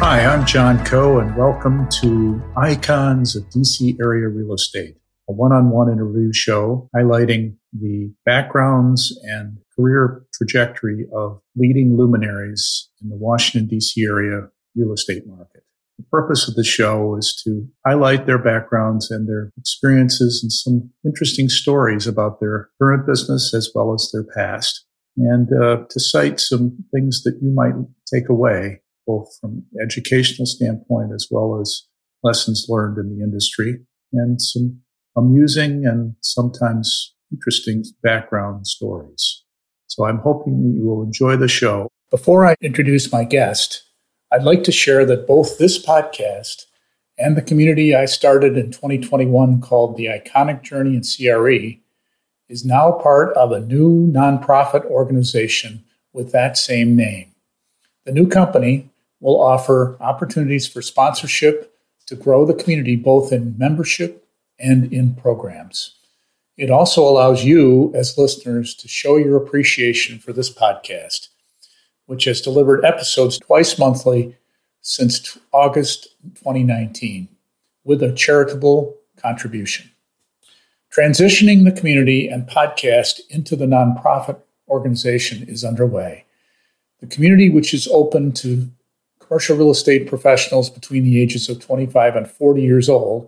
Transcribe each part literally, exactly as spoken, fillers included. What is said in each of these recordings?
Hi, I'm John Coe, and welcome to Icons of D C Area Real Estate, a one-on-one interview show highlighting the backgrounds and career trajectory of leading luminaries in the Washington, D C area real estate market. The purpose of the show is to highlight their backgrounds and their experiences and some interesting stories about their current business as well as their past, and uh, to cite some things that you might take away, both from educational standpoint as well as lessons learned in the industry, and some amusing and sometimes interesting background stories. So I'm hoping that you will enjoy the show. Before I introduce my guest, I'd like to share that both this podcast and the community I started in twenty twenty-one called The Iconic Journey in C R E is now part of a new nonprofit organization with that same name. The new company will offer opportunities for sponsorship to grow the community both in membership and in programs. It also allows you as listeners to show your appreciation for this podcast, which has delivered episodes twice monthly since August twenty nineteen, with a charitable contribution. Transitioning the community and podcast into the nonprofit organization is underway. The community, which is open to commercial real estate professionals between the ages of twenty-five and forty years old,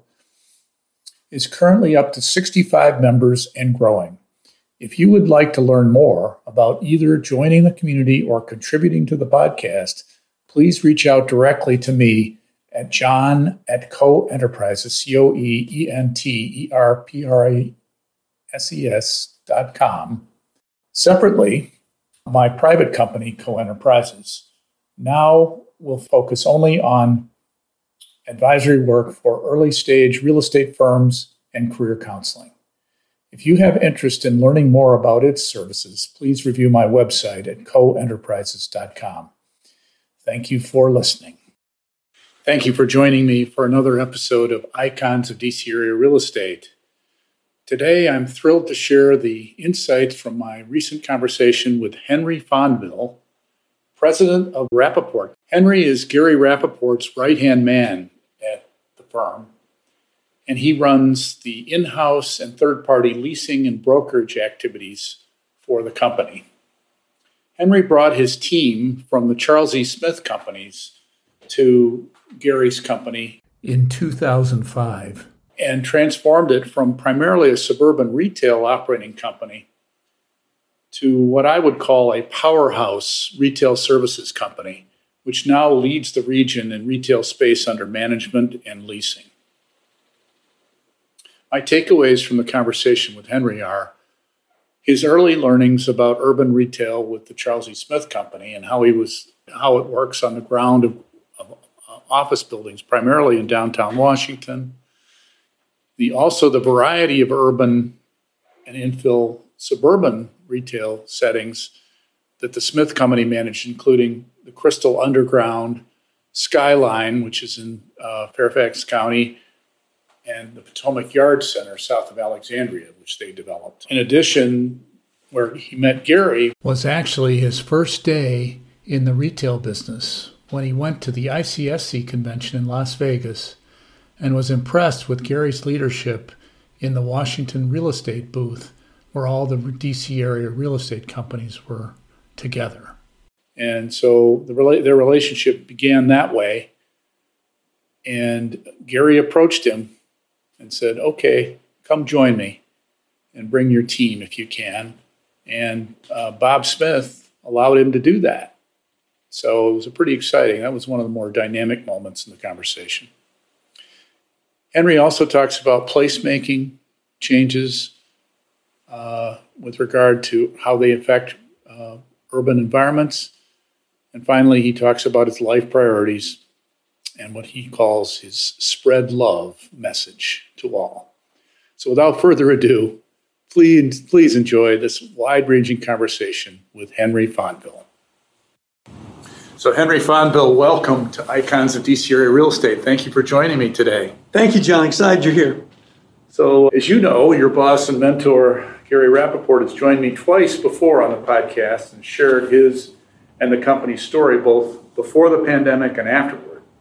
is currently up to sixty-five members and growing. If you would like to learn more about either joining the community or contributing to the podcast, please reach out directly to me at john at Coe Enterprises, C O E E N T E R P R A S E S dot com. Separately, my private company, Coe Enterprises, now will focus only on advisory work for early stage real estate firms and career counseling. If you have interest in learning more about its services, please review my website at Coe Enterprises dot com. Thank you for listening. Thank you for joining me for another episode of Icons of D C Area Real Estate. Today, I'm thrilled to share the insights from my recent conversation with Henry Fonville, president of Rappaport. Henry is Gary Rappaport's right-hand man at the firm, and he runs the in-house and third-party leasing and brokerage activities for the company. Henry brought his team from the Charles E. Smith companies to Gary's company in two thousand five and transformed it from primarily a suburban retail operating company to what I would call a powerhouse retail services company, which now leads the region in retail space under management and leasing. My takeaways from the conversation with Henry are his early learnings about urban retail with the Charles E. Smith Company and how he was how it works on the ground of, of uh, office buildings, primarily in downtown Washington. The also the variety of urban and infill suburban retail settings that the Smith Company managed, including the Crystal Underground, Skyline, which is in uh, Fairfax County, and the Potomac Yard Center south of Alexandria, which they developed. In addition, where he met Gary was actually his first day in the retail business when he went to the I C S C convention in Las Vegas and was impressed with Gary's leadership in the Washington real estate booth, where all the D C area real estate companies were together. And so the rela- their relationship began that way. And Gary approached him and said, okay, come join me and bring your team if you can. And uh, Bob Smith allowed him to do that. So it was a pretty exciting. That was one of the more dynamic moments in the conversation. Henry also talks about placemaking changes uh, with regard to how they affect uh, urban environments. And finally, he talks about his life priorities and what he calls his spread love message to all. So without further ado, please, please enjoy this wide-ranging conversation with Henry Fonville. So Henry Fonville, welcome to Icons of D C Area Real Estate. Thank you for joining me today. Thank you, John. Excited you're here. So as you know, your boss and mentor, Gary Rappaport, has joined me twice before on the podcast and shared his and the company's story both before the pandemic and afterward.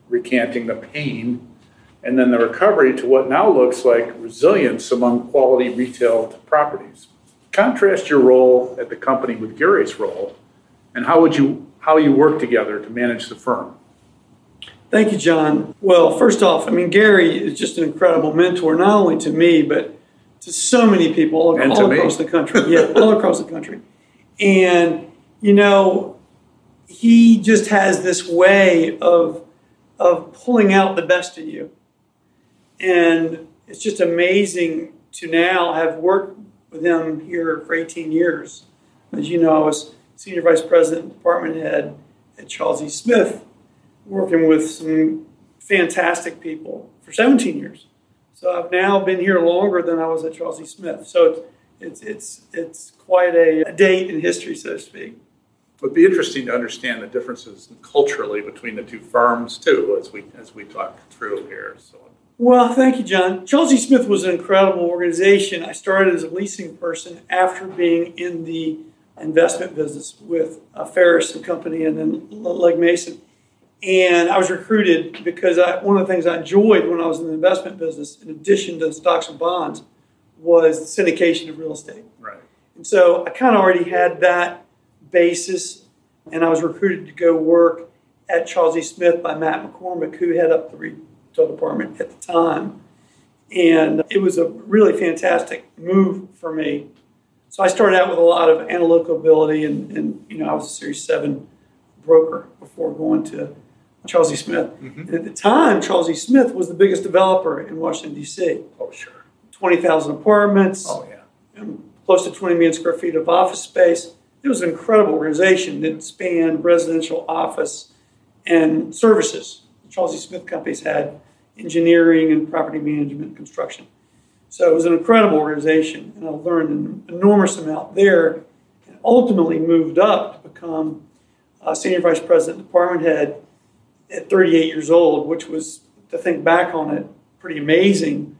recanting the pain, and then the recovery to what now looks like resilience among quality retail properties. Contrast your role at the company with Gary's role, and how would you how you work together to manage the firm? Thank you, John. Well, first off, I mean, Gary is just an incredible mentor, not only to me, but to so many people all, all across the country. Yeah, all across the country. And, you know, he just has this way of, of pulling out the best in you. And it's just amazing to now have worked with him here for eighteen years. As you know, I was Senior Vice President and Department Head at Charles E. Smith, working with some fantastic people for seventeen years. So I've now been here longer than I was at Charles E. Smith. So it's it's it's, it's quite a, a date in history, so to speak. It would be interesting to understand the differences culturally between the two firms too, as we as we talk through here. So. Well, thank you, John. Charles E. Smith was an incredible organization. I started as a leasing person after being in the investment business with uh, Ferris and Company and then Legg Mason. And I was recruited because I, one of the things I enjoyed when I was in the investment business, in addition to stocks and bonds, was the syndication of real estate. Right. And so I kind of already had that basis, and I was recruited to go work at Charles E. Smith by Matt McCormick, who headed up the retail department at the time. And it was a really fantastic move for me. So I started out with a lot of analytical ability, and, and you know, I was a Series seven broker before going to Charles E. Smith. Mm-hmm. And at the time, Charles E. Smith was the biggest developer in Washington, D C. Oh, sure. twenty thousand apartments. Oh, yeah. And close to twenty million square feet of office space. It was an incredible organization that spanned residential, office, and services. The Charles E. Smith companies had engineering and property management and construction. So it was an incredible organization, and I learned an enormous amount there, and ultimately moved up to become uh, Senior Vice President, Department Head at thirty-eight years old, which was, to think back on it, pretty amazing.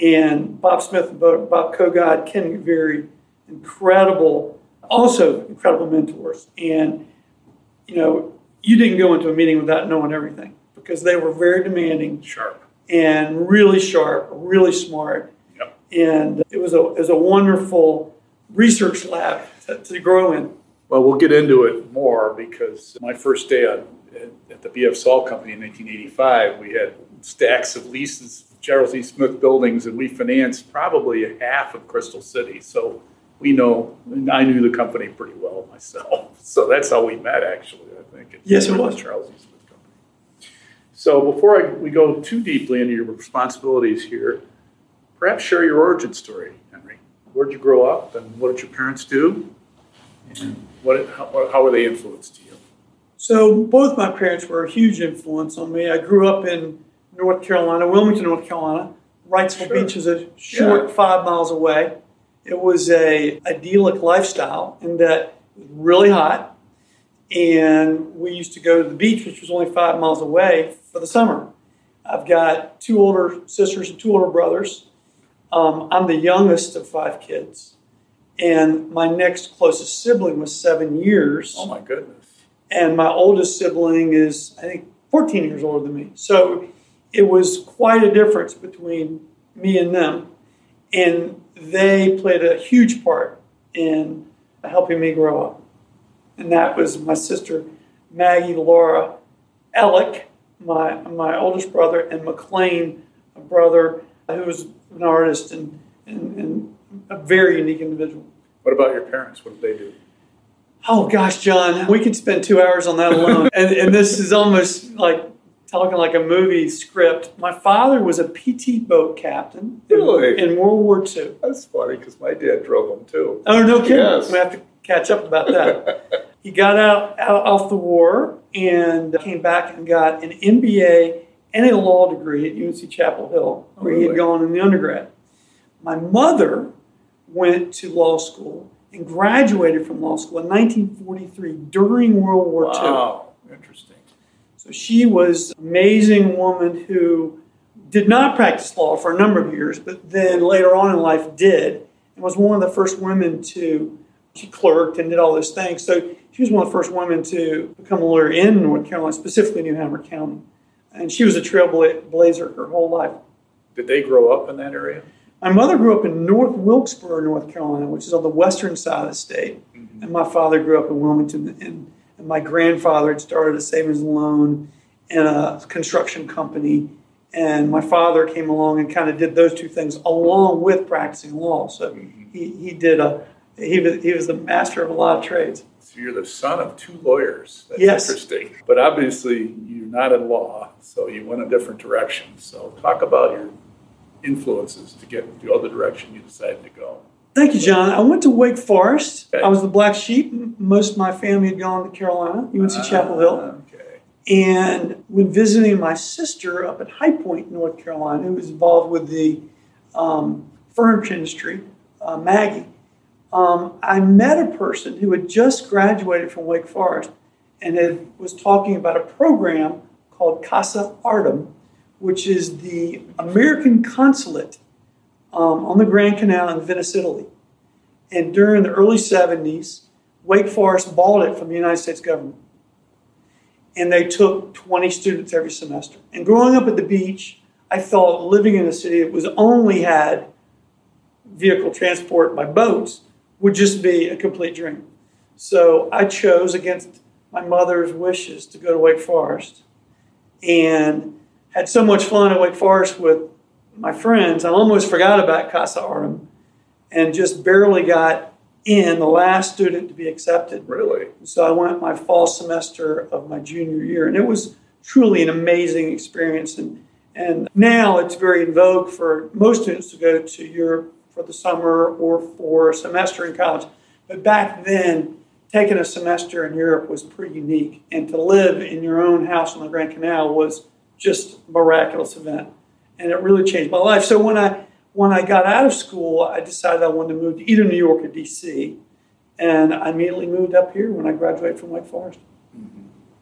And Bob Smith and Bob Kogod, Ken very incredible, also incredible mentors. And, you know, you didn't go into a meeting without knowing everything, because they were very demanding, sharp, and really sharp, really smart. Yep. And it was a it was a wonderful research lab to, to grow in. Well, we'll get into it more, because my first day on, at the B F Saul Company in nineteen eighty-five, we had stacks of leases, Charles E. Smith buildings, and we financed probably half of Crystal City. So we know, I knew the company pretty well myself. So that's how we met, actually, I think. Yes, it was. Charles E. Smith Company. So before I, we go too deeply into your responsibilities here, perhaps share your origin story, Henry. Where'd you grow up, and what did your parents do? And what, how, how were they influenced to you? So both my parents were a huge influence on me. I grew up in North Carolina, Wilmington, North Carolina. Wrightsville Sure. Beach is a short yeah. five miles away. It was a idyllic lifestyle in that it was really hot, and we used to go to the beach, which was only five miles away, for the summer. I've got two older sisters and two older brothers. Um, I'm the youngest of five kids, and my next closest sibling was seven years. Oh, my goodness. And my oldest sibling is, I think, fourteen years older than me. So it was quite a difference between me and them. And they played a huge part in helping me grow up. And that was my sister, Maggie Laura Ellick, my my oldest brother, and McLean, a brother who was an artist and, and, and a very unique individual. What about your parents? What did they do? Oh, gosh, John, we could spend two hours on that alone. and, and this is almost like talking like a movie script. My father was a P T boat captain really? in, in World War Two. That's funny, because my dad drove them, too. Oh, no kidding. Yes. We have to catch up about that. He got out, out off the war and came back and got an M B A and a law degree at U N C Chapel Hill, where really? he had gone in the undergrad. My mother went to law school and graduated from law school in nineteen forty-three during World War Two. Wow, interesting. So she was an amazing woman who did not practice law for a number of years, but then later on in life did, and was one of the first women to, she clerked and did all those things. So she was one of the first women to become a lawyer in North Carolina, specifically New Hanover County. And she was a trailblazer her whole life. Did they grow up in that area? My mother grew up in North Wilkesboro, North Carolina, which is on the western side of the state. Mm-hmm. And my father grew up in Wilmington. And, and my grandfather had started a savings and loan and a construction company. And my father came along and kind of did those two things along with practicing law. So mm-hmm. he, he did a he was he was the master of a lot of trades. So you're the son of two lawyers. That's yes. interesting. But obviously you're not in law, so you went a different direction. So talk about your influences to get the other direction you decided to go. Thank you, John. I went to Wake Forest. Okay. I was the black sheep. Most of my family had gone to Carolina, U N C uh, Chapel Hill. Okay. And when visiting my sister up at High Point, North Carolina, who was involved with the um, furniture industry, uh, Maggie, um, I met a person who had just graduated from Wake Forest and had, was talking about a program called Casa Artem, which is the American consulate um, on the Grand Canal in Venice, Italy. And during the early seventies, Wake Forest bought it from the United States government. And they took twenty students every semester. And growing up at the beach, I thought living in a city that was only had vehicle transport by boats would just be a complete dream. So I chose, against my mother's wishes, to go to Wake Forest. And had so much fun at Wake Forest with my friends, I almost forgot about Casa Artem and just barely got in, the last student to be accepted. Really? So I went my fall semester of my junior year, and it was truly an amazing experience. And, and now it's very in vogue for most students to go to Europe for the summer or for a semester in college. But back then, taking a semester in Europe was pretty unique. And to live in your own house on the Grand Canal was just a miraculous event. And it really changed my life. So when I when I got out of school, I decided I wanted to move to either New York or D C. And I immediately moved up here when I graduated from Wake Forest. Mm-hmm.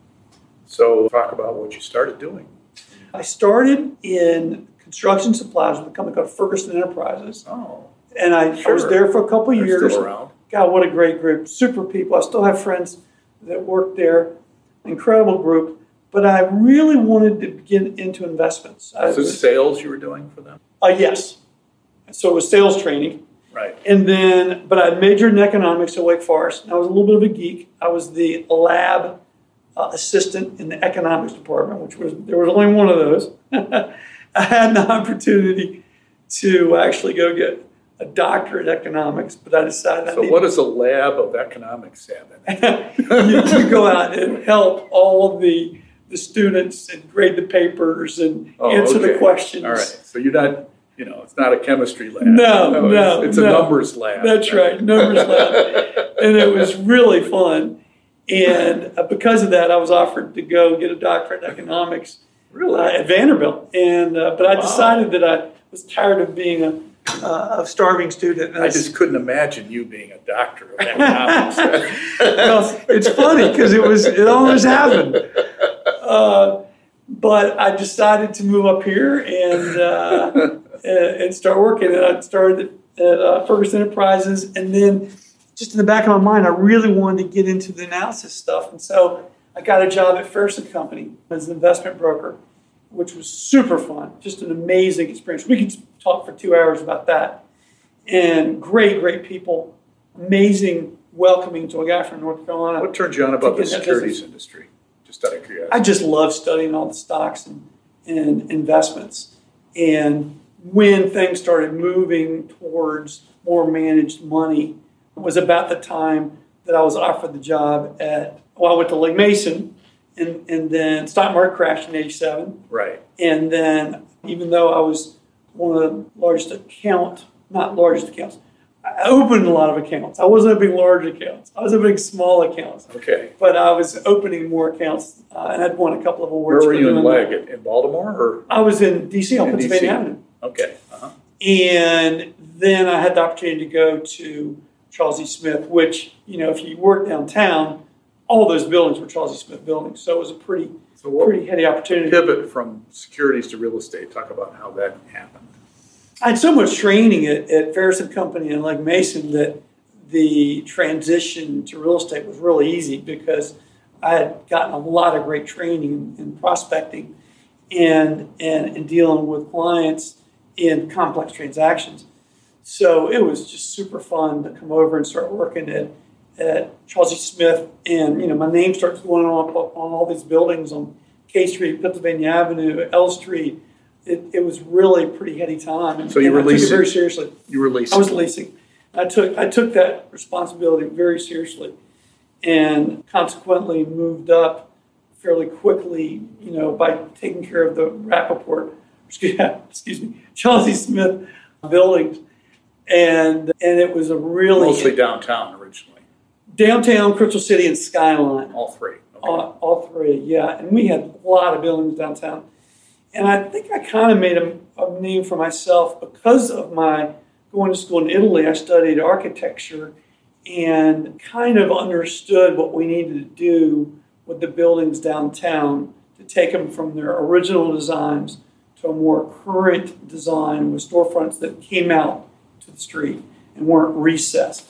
So talk about what you started doing. I started in construction supplies with a company called Ferguson Enterprises. Oh, and I, sure. I was there for a couple of They're years. Still around. God, what a great group. Super people. I still have friends that work there. Incredible group. But I really wanted to get into investments. Was this sales you were doing for them? Uh, yes. So it was sales training. Right. And then, but I majored in economics at Wake Forest. And I was a little bit of a geek. I was the lab uh, assistant in the economics department, which was, there was only one of those. I had an opportunity to actually go get a doctorate in economics, but I decided. So, I what does a lab of economics have? you, you go out and help all of the the students and grade the papers and oh, answer okay. the questions. All right. So you're not, you know, it's not a chemistry lab. No, no, no it's, it's no. a numbers lab. That's right, numbers lab, and it was really fun. And because of that, I was offered to go get a doctorate in economics. Really? Uh, at Vanderbilt, and uh, but I wow. decided that I was tired of being a, uh, a starving student. And I, I just couldn't imagine you being a doctor of economics. Well, it's funny because it was it almost happened. Uh, but I decided to move up here and uh, and start working. And I started at uh, Ferguson Enterprises, and then just in the back of my mind, I really wanted to get into the analysis stuff, and so I got a job at Ferguson Company as an investment broker, which was super fun, just an amazing experience. We could talk for two hours about that. And great, great people, amazing welcoming to a guy from North Carolina. What turned you on about the securities industry? Just out of curiosity. I just love studying all the stocks and, and investments. And when things started moving towards more managed money, it was about the time that I was offered the job at, well, I went to Legg Mason, and, and then stock market crashed in eighty-seven. Right. And then even though I was one of the largest account, not largest accounts, I opened a lot of accounts. I wasn't opening large accounts. I was opening small accounts. Okay. But I was opening more accounts, uh, and I'd won a couple of awards. Where were you in Legg? In Baltimore? Or? I was in D C on in Pennsylvania D C Avenue. Okay. Uh-huh. And then I had the opportunity to go to Charles E. Smith, which, you know, if you work downtown, all those buildings were Charles E. Smith buildings. So it was a pretty, so what, pretty heady opportunity. Pivot from securities to real estate. Talk about how that happened. I had so much training at, at Ferguson Company and Legg Mason that the transition to real estate was really easy because I had gotten a lot of great training in, in prospecting. and, and, and dealing with clients in complex transactions. So it was just super fun to come over and start working at, at Charles E. Smith. And, you know, my name starts going on, on all these buildings on K Street, Pennsylvania Avenue, L Street. It, it was really a pretty heady time. And, so you and were I took leasing? it very seriously. You were leasing? I was leasing. I took I took that responsibility very seriously, and consequently moved up fairly quickly, you know, by taking care of the Rappaport, excuse, excuse me, Charles E. Smith buildings. And and it was a really... Mostly downtown originally. Downtown, Crystal City, and Skyline. All three. Okay. All, all three, yeah. And we had a lot of buildings downtown. And I think I kind of made a, a name for myself because of my going to school in Italy. I studied architecture and kind of understood what we needed to do with the buildings downtown to take them from their original designs to a more current design with storefronts that came out to the street and weren't recessed.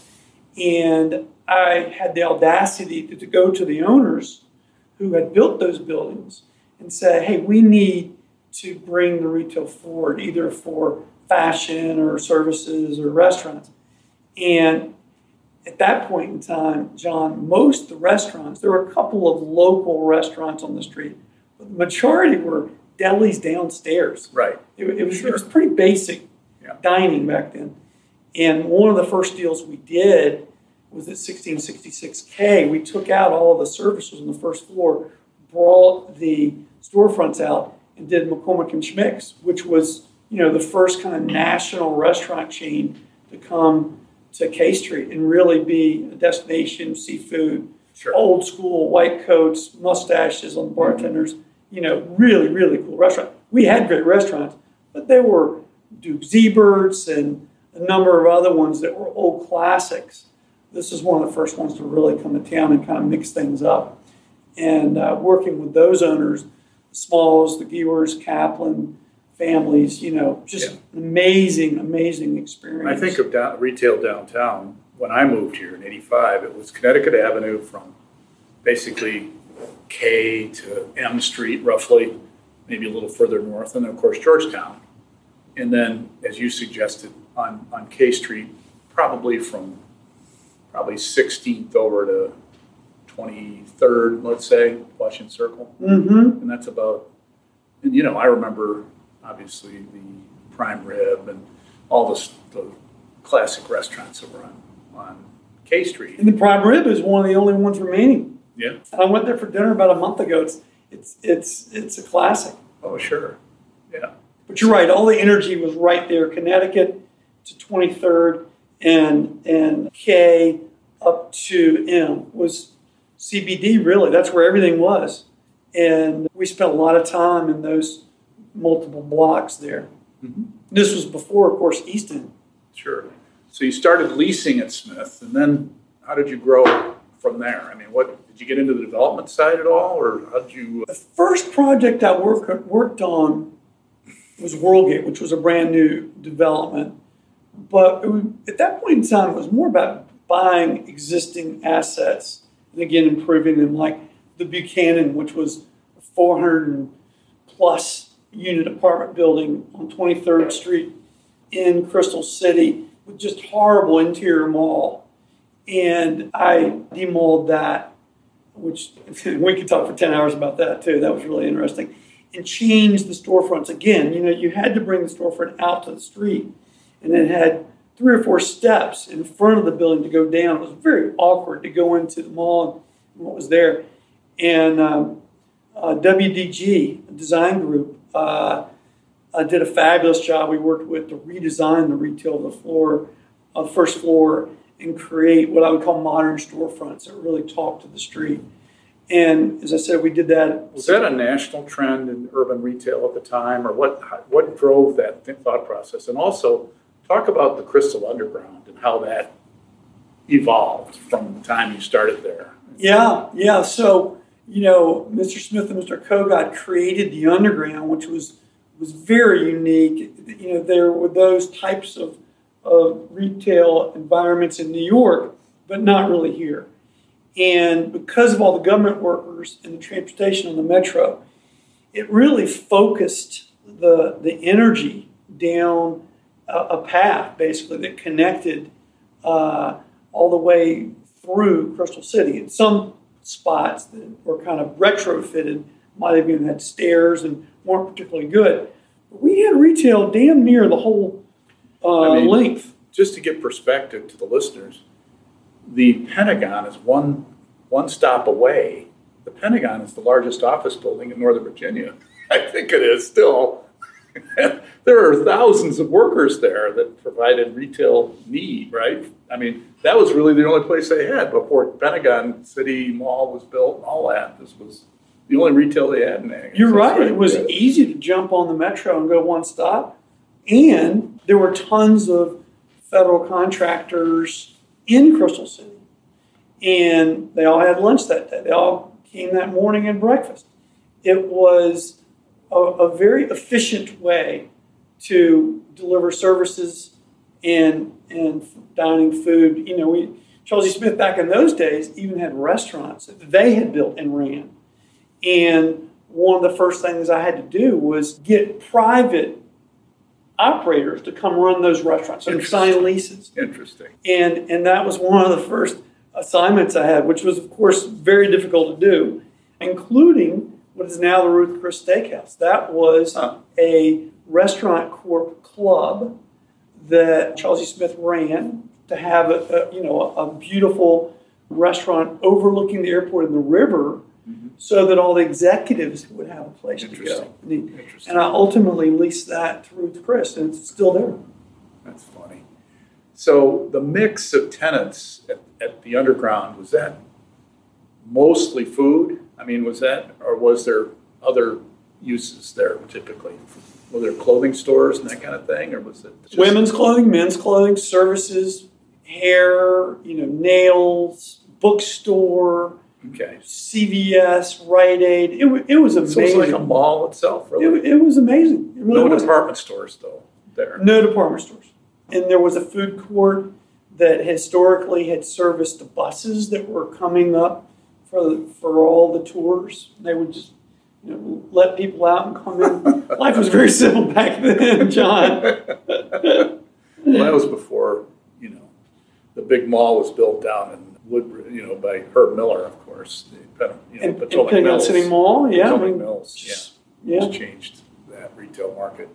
And I had the audacity to, to go to the owners who had built those buildings and say, hey, we need to bring the retail forward, either for fashion or services or restaurants. And at that point in time, John, most of the restaurants, there were a couple of local restaurants on the street, but the majority were delis downstairs. Right. It, it was, sure. It was pretty basic yeah. dining back then. And one of the first deals we did was at sixteen sixty-six K. We took out all the services on the first floor, brought the storefronts out, and did McCormick and Schmick's, which was, you know, the first kind of national restaurant chain to come to K Street and really be a destination seafood, sure. old school white coats, mustaches on the bartenders, mm-hmm. you know, really, really cool restaurant. We had great restaurants, but they were Duke Zeberts and a number of other ones that were old classics. This is one of the first ones to really come to town and kind of mix things up. And uh, working with those owners, the Smalls, the Gewers, Kaplan families, you know, just yeah. an amazing, amazing experience. When I think of down, retail downtown, when I moved here in eighty-five, it was Connecticut Avenue from basically K to M Street, roughly, maybe a little further north, and then, of course, Georgetown. And then, as you suggested, on, on K Street, probably from probably sixteenth over to twenty-third, let's say, Washington Circle. Mm-hmm. And that's about, and you know, I remember, obviously, the Prime Rib and all the, the classic restaurants that were on, on K Street. And the Prime Rib is one of the only ones remaining. Yeah. And I went there for dinner about a month ago. It's it's it's it's a classic. Oh, sure. Yeah. But you're right. All the energy was right there. Connecticut to twenty-third and and K up to M was C B D, really. That's where everything was. And we spent a lot of time in those multiple blocks there. Mm-hmm. This was before, of course, East End. Sure. So you started leasing at Smith, and then how did you grow from there? I mean, what did you get into the development side at all, or how did you? The first project I work, worked on was Worldgate, which was a brand new development. But it was, at that point in time, it was more about buying existing assets and, again, improving them, like the Buchanan, which was a four hundred plus unit apartment building on twenty-third Street in Crystal City with just horrible interior mall. And I demalled that, which we could talk for ten hours about that too. That was really interesting. And changed the storefronts. Again, you know, you had to bring the storefront out to the street, and it had three or four steps in front of the building to go down. It was very awkward to go into the mall and what was there. And um, uh, W D G, a design group, uh, uh, did a fabulous job. We worked with to redesign the retail of the floor, uh, the first floor, and create what I would call modern storefronts that really talk to the street. And as I said, we did that. Was that a national trend in urban retail at the time, or what? What drove that thought process? And also, talk about the Crystal Underground and how that evolved from the time you started there. Yeah, yeah. So, you know, Mister Smith and Mister Kogod created the Underground, which was was very unique. You know, there were those types of, of retail environments in New York, but not really here. And because of all the government workers and the transportation on the metro, it really focused the the energy down a, a path, basically, that connected uh, all the way through Crystal City. In some spots that were kind of retrofitted, might have even had stairs and weren't particularly good. But we had retail damn near the whole uh, I mean, length. Just to give perspective to the listeners, the Pentagon is one one stop away. The Pentagon is the largest office building in Northern Virginia. I think it is still. There are thousands of workers there that provided retail need, right? I mean, that was really the only place they had before Pentagon City Mall was built and all that. This was the only retail they had in there. You're right. right. It was yeah. easy to jump on the metro and go one stop. And there were tons of federal contractors in Crystal City. And they all had lunch that day. They all came that morning and breakfast. It was a, a very efficient way to deliver services and and dining food. You know, we Charles E. Smith back in those days even had restaurants that they had built and ran. And one of the first things I had to do was get private operators to come run those restaurants and sign leases. Interesting. And and that was one of the first assignments I had, which was, of course, very difficult to do, including what is now the Ruth Chris Steakhouse. That was huh. a restaurant corp club that Charles E. Smith ran to have a, a you know a, a beautiful restaurant overlooking the airport and the river, mm-hmm. so that all the executives would have a place to go. And I ultimately leased that to Ruth Chris, and it's still there. That's funny. So the mix of tenants at, at the Underground, was that mostly food? I mean, was that, or was there other uses there typically? Were there clothing stores and that kind of thing, or was it just women's clothing, men's clothing, services, hair, you know, nails, bookstore, okay, C V S, Rite Aid? It, it was amazing. So it was like a mall itself, really. It, it was amazing. It really no was. department stores, though, there. No department stores. And there was a food court that historically had serviced the buses that were coming up for for all the tours. They would just, you know, let people out and come in. Life was very simple back then, John. Well, that was before, you know, the big mall was built down in Woodbridge, you know, by Herb Miller, of course. The, you know, and, Potomac and Mills. City Mall, yeah. Potomac I mean, Mills, yeah. yeah. Just changed that retail market.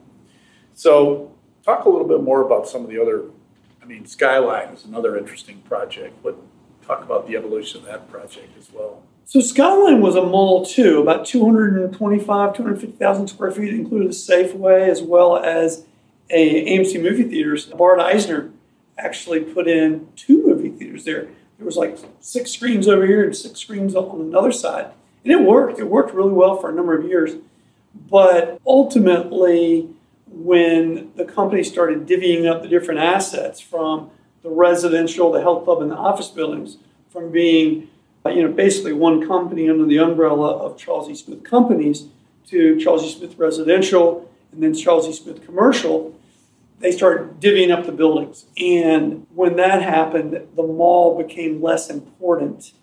So talk a little bit more about some of the other, I mean, Skyline is another interesting project. What, talk about the evolution of that project as well. So Skyline was a mall too, about two hundred twenty-five, two hundred fifty thousand square feet, included a Safeway as well as a A M C movie theaters. Bart Eisner actually put in two movie theaters there. There was like six screens over here and six screens on another side. And it worked. It worked really well for a number of years. But ultimately, when the company started divvying up the different assets from the residential, the health club, and the office buildings, from being, you know, basically one company under the umbrella of Charles E. Smith Companies to Charles E. Smith Residential and then Charles E. Smith Commercial, they started divvying up the buildings. And when that happened, the mall became less important.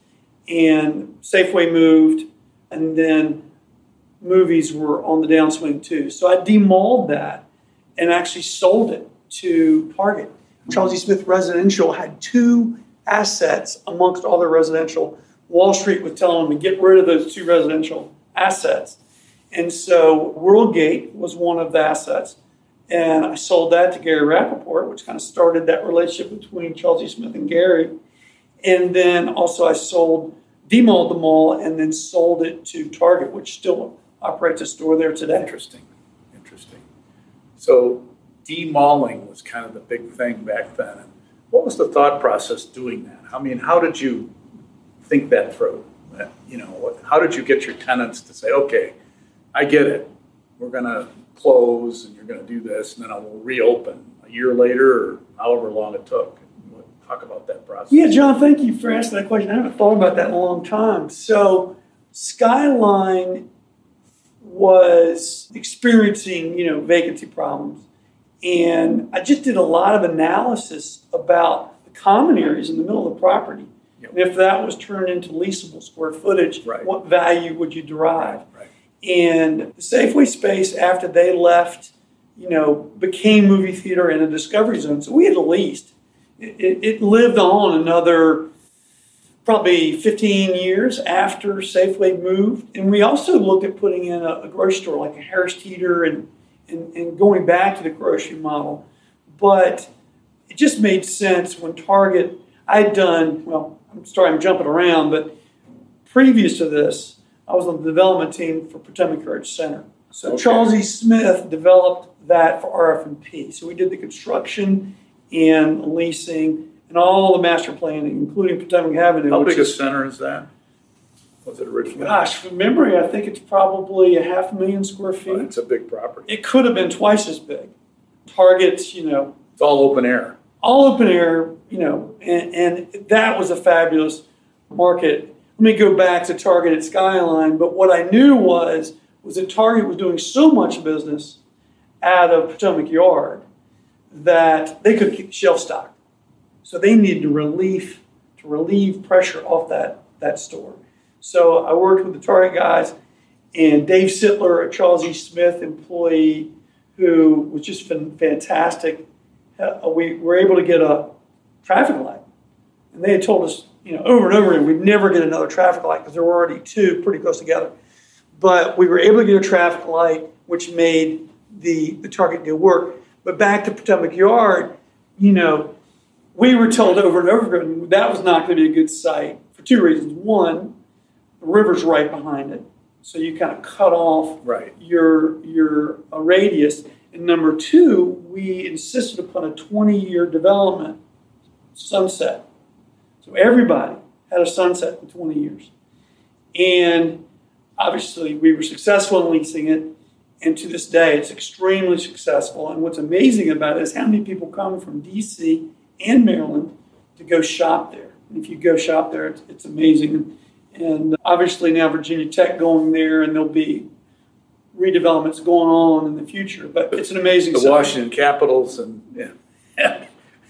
And Safeway moved, and then movies were on the downswing too. So I demalled that and actually sold it to Target. Charles E. Smith Residential had two assets amongst all their residential. Wall Street was telling them to get rid of those two residential assets. And so Worldgate was one of the assets. And I sold that to Gary Rappaport, which kind of started that relationship between Charles E. Smith and Gary. And then also I sold, demalled the mall and then sold it to Target, which still operates a store there today. Interesting. Interesting. So demalling was kind of the big thing back then. What was the thought process doing that? I mean, how did you think that through? You know, how did you get your tenants to say, okay, I get it. We're going to close and you're going to do this, and then I will reopen a year later or however long it took. We'll talk about that process. Yeah, John, thank you for asking that question. I haven't thought about that in a long time. So Skyline was experiencing, you know, vacancy problems. And I just did a lot of analysis about the common areas in the middle of the property. Yep. And if that was turned into leasable square footage, right. what value would you derive? Right. Right. And the Safeway space, after they left, you know, became movie theater and a Discovery Zone. So we had leased. It, it, it lived on another probably fifteen years after Safeway moved. And we also looked at putting in a, a grocery store like a Harris Teeter and, and, and going back to the grocery model. But it just made sense when Target, I'd done, well, I'm sorry, I'm jumping around, but previous to this, I was on the development team for Potomac Heritage Center. So okay. Charles E. Smith developed that for R F and P. So we did the construction and leasing and all the master planning, including Potomac Avenue. How big a center is that? Was it originally? Gosh, from memory, I think it's probably a half a million square feet. Oh, it's a big property. It could have been twice as big. Target's, you know. It's all open air. All open air, you know, and, and that was a fabulous market. Let me go back to Target at Skyline, but what I knew was, was that Target was doing so much business out of Potomac Yard that they could keep shelf stock. So they needed to relieve, to relieve pressure off that, that store. So I worked with the Target guys, and Dave Sittler, a Charles E. Smith employee who was just fantastic. Uh, we were able to get a traffic light. And they had told us, you know, over and over again, we'd never get another traffic light because there were already two pretty close together. But we were able to get a traffic light, which made the, the Target deal work. But back to Potomac Yard, you know, we were told over and over again that was not going to be a good site for two reasons. One, the river's right behind it, so you kind of cut off right. your your uh, radius. And number two, we insisted upon a twenty-year development sunset. So everybody had a sunset in twenty years. And obviously we were successful in leasing it. And to this day, it's extremely successful. And what's amazing about it is how many people come from D C and Maryland to go shop there. And if you go shop there, it's, it's amazing. And obviously now Virginia Tech going there, and there'll be redevelopments going on in the future. But it's an amazing The site. Washington Capitals and yeah.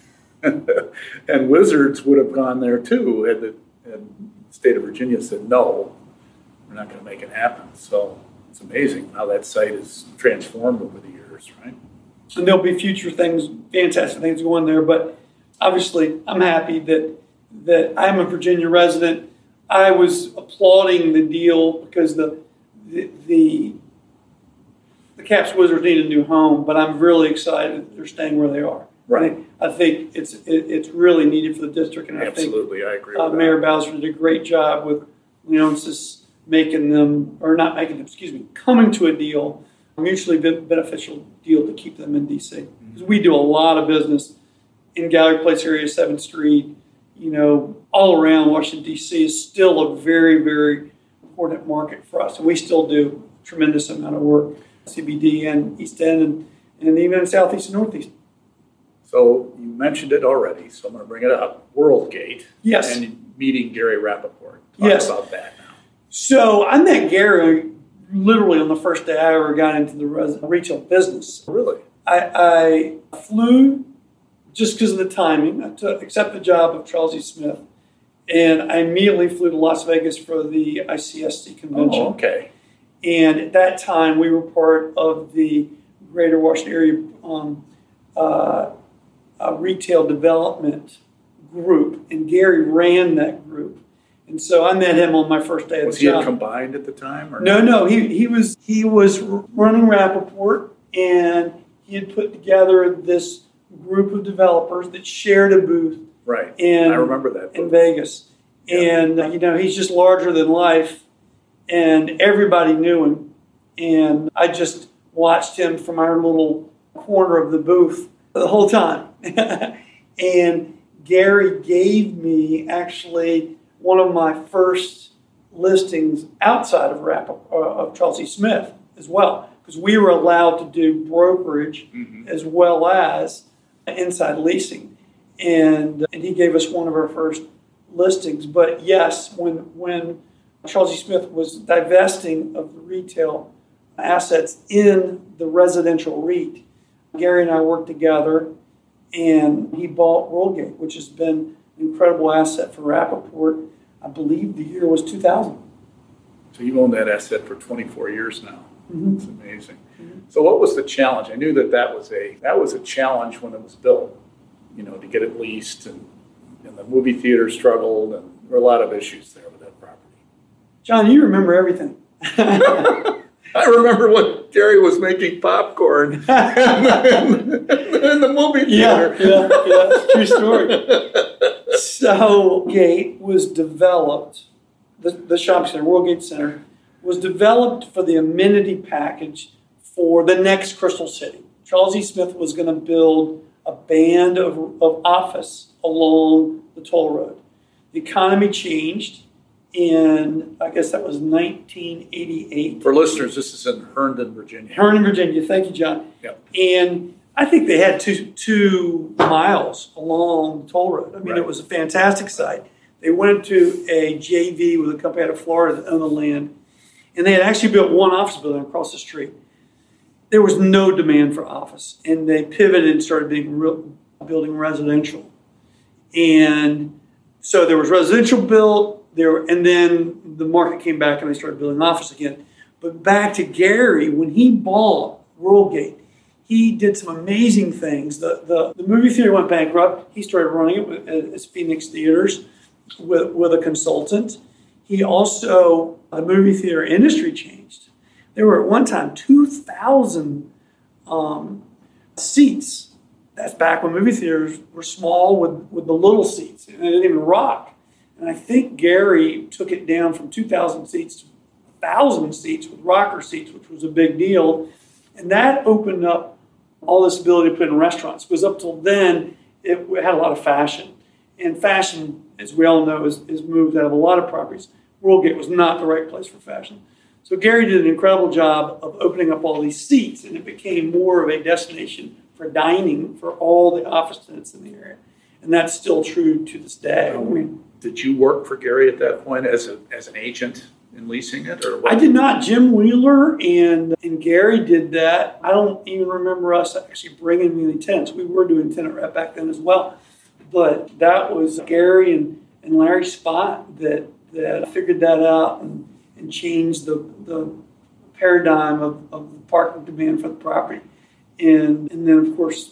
and Wizards would have gone there too had the, had the state of Virginia said, no, we're not going to make it happen. So it's amazing how that site is transformed over the years, right? And there'll be future things, fantastic things going there. But obviously, I'm happy that that I'm a Virginia resident. I was applauding the deal because the the the, the Caps Wizards need a new home, but I'm really excited that they're staying where they are. Right. I think it's it, it's really needed for the district, and absolutely, I, think, I agree. Uh, with Mayor that. Bowser did a great job with Leonsis making them, or not making them, excuse me, coming to a deal, a mutually beneficial deal to keep them in D C. Because we do a lot of business in Gallery Place area, seventh Street, you know, all around Washington, D C is still a very, very important market for us. And we still do a tremendous amount of work, C B D and East End, and, and even in Southeast and Northeast. So you mentioned it already, so I'm going to bring it up. WorldGate. Yes. And meeting Gary Rappaport. Talk yes. about that now. So I met Gary literally on the first day I ever got into the res- retail business. Really? I, I flew just because of the timing. I took, accepted the job of Charles E. Smith, and I immediately flew to Las Vegas for the I C S C convention. Oh, okay. And at that time, we were part of the Greater Washington Area um, uh, uh, Retail Development Group, and Gary ran that group. And so I met him on my first day at was the job. Was he combined at the time? Or no, no. He he was he was running Rappaport, and he had put together this group of developers that shared a booth. Right. In, I remember that booth. in Vegas. Yeah. And uh, you know, he's just larger than life, and everybody knew him. And I just watched him from our little corner of the booth the whole time. And Gary gave me actually one of my first listings outside of Rapp, uh, of Charles E. Smith as well, because we were allowed to do brokerage mm-hmm. as well as inside leasing, and and he gave us one of our first listings. But yes, when when Charles E. Smith was divesting of the retail assets in the residential REIT, Gary and I worked together, and he bought WorldGate, which has been an incredible asset for Rappaport. I believe the year was two thousand. So you've owned that asset for twenty-four years now. Mm-hmm. It's amazing. Mm-hmm. So what was the challenge? I knew that that was a that was a challenge when it was built, you know, to get it leased, and, and the movie theater struggled, and there were a lot of issues there with that property. John, you remember everything. I remember when Gary was making popcorn in, the, in the movie theater. Yeah, yeah, yeah. True story. So Gate was developed, the, the shopping center, Worldgate Center, was developed for the amenity package for the next Crystal City. Charles E. Smith was going to build a band of, of office along the toll road. The economy changed in, I guess that was nineteen eighty-eight. For listeners, this is in Herndon, Virginia. Herndon, Virginia. Thank you, John. Yep. And I think they had two two miles along the toll road. I mean, right. It was a fantastic site. They went to a J V with a company out of Florida that owned the land, and they had actually built one office building across the street. There was no demand for office, and they pivoted and started being real, building residential. And so there was residential built. There, and then the market came back and they started building office again. But back to Gary, when he bought Worldgate, he did some amazing things. The, the, the movie theater went bankrupt. He started running it with, as Phoenix Theaters with, with a consultant. He also, the movie theater industry changed. There were at one time two thousand um, seats. That's back when movie theaters were small with, with the little seats. And they didn't even rock. And I think Gary took it down from two thousand seats to one thousand seats with rocker seats, which was a big deal. And that opened up all this ability to put in restaurants. Because up till then, it had a lot of fashion. And fashion, as we all know, is, is moved out of a lot of properties. Worldgate was not the right place for fashion. So Gary did an incredible job of opening up all these seats, and it became more of a destination for dining for all the office tenants in the area. And that's still true to this day. I mean, did you work for Gary at that point as a as an agent in leasing it, or what? I did not. Jim Wheeler and and Gary did that. I don't even remember us actually bringing any tenants. We were doing tenant rep back then as well, but that was Gary and, and Larry Spott that that figured that out and, and changed the the paradigm of, of the parking demand for the property. And and then of course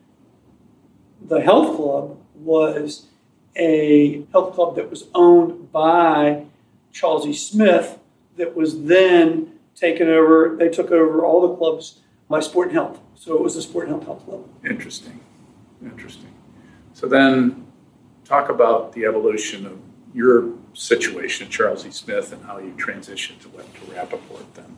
the health club was a health club that was owned by Charles E. Smith that was then taken over. They took over all the clubs by Sport and Health. So it was a Sport and Health Health Club. Interesting. Interesting. So then talk about the evolution of your situation at Charles E. Smith and how you transitioned to, to Rappaport then.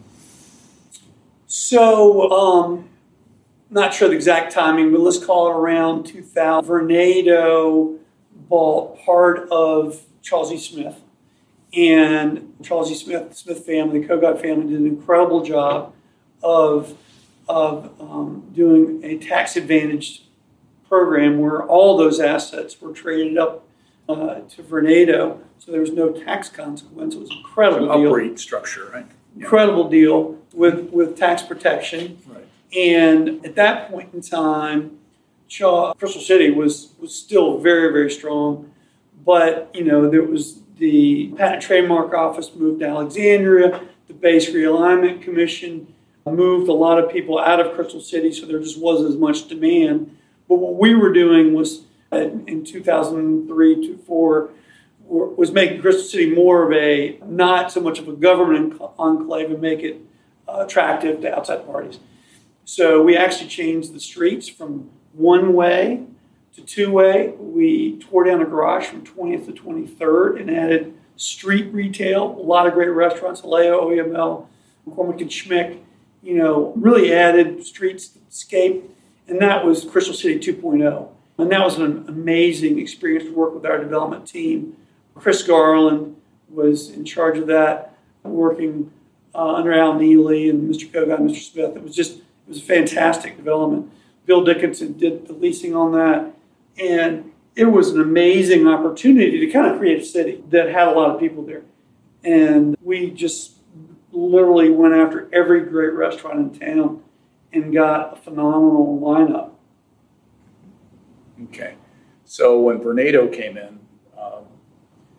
So, um, not sure the exact timing, but let's call it around two thousand. Vornado bought part of Charles E. Smith. And Charles E. Smith, the Smith family, the Kogod family did an incredible job of, of um, doing a tax-advantaged program where all those assets were traded up uh, to Vornado, so there was no tax consequence. It was an incredible An deal. uprate structure, right? Yeah. Incredible deal with, with tax protection. Right. And at that point in time, Shaw, Crystal City was, was still very, very strong. But, you know, there was the Patent and Trademark Office moved to Alexandria. The Base Realignment Commission moved a lot of people out of Crystal City, so there just wasn't as much demand. But what we were doing was, uh, in two thousand three, two thousand four, was making Crystal City more of a, not so much of a government enclave, and make it uh, attractive to outside parties. So we actually changed the streets from one-way to two-way. We tore down a garage from twentieth to twenty-third and added street retail, a lot of great restaurants, Aleo, O E M L, McCormick and Schmick, you know, really added streetscape. And that was Crystal City two point oh. And that was an amazing experience to work with our development team. Chris Garland was in charge of that, working uh, under Al Neely and Mister Kogod and Mister Smith. It was just, it was a fantastic development. Bill Dickinson did the leasing on that. And it was an amazing opportunity to kind of create a city that had a lot of people there. And we just literally went after every great restaurant in town and got a phenomenal lineup. Okay. So when Vornado came in, um,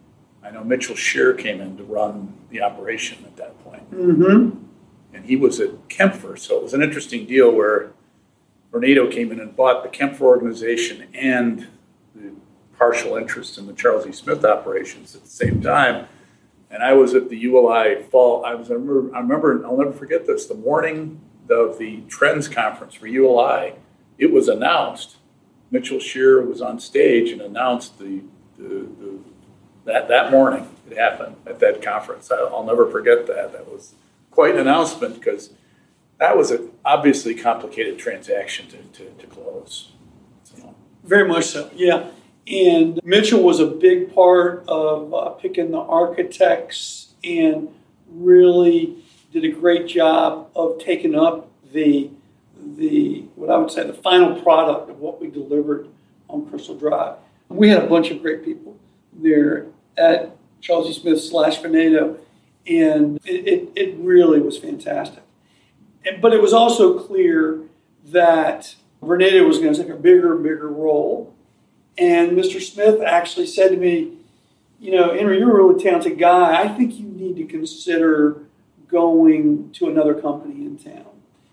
I know Mitchell Shear came in to run the operation at that point. Mm-hmm. And he was at Kempfer, so it was an interesting deal where Vornado came in and bought the Kempfer organization and the partial interest in the Charles E. Smith operations at the same time. And I was at the U L I fall. I was. I remember. I remember. I'll never forget this. The morning of the Trends conference for U L I, it was announced. Mitchell Shear was on stage and announced the, the, the that that morning. It happened at that conference. I, I'll never forget that. That was quite an announcement because that was an obviously complicated transaction to to, to close. So. Very much so. Yeah. And Mitchell was a big part of uh, picking the architects and really did a great job of taking up the, the what I would say, the final product of what we delivered on Crystal Drive. We had a bunch of great people there at Charles E. Smith slash Vornado, and it, it, it really was fantastic. And, but it was also clear that Vornado was going to take a bigger and bigger role. And Mister Smith actually said to me, you know, Henry, you're a really talented guy. I think you need to consider going to another company in town.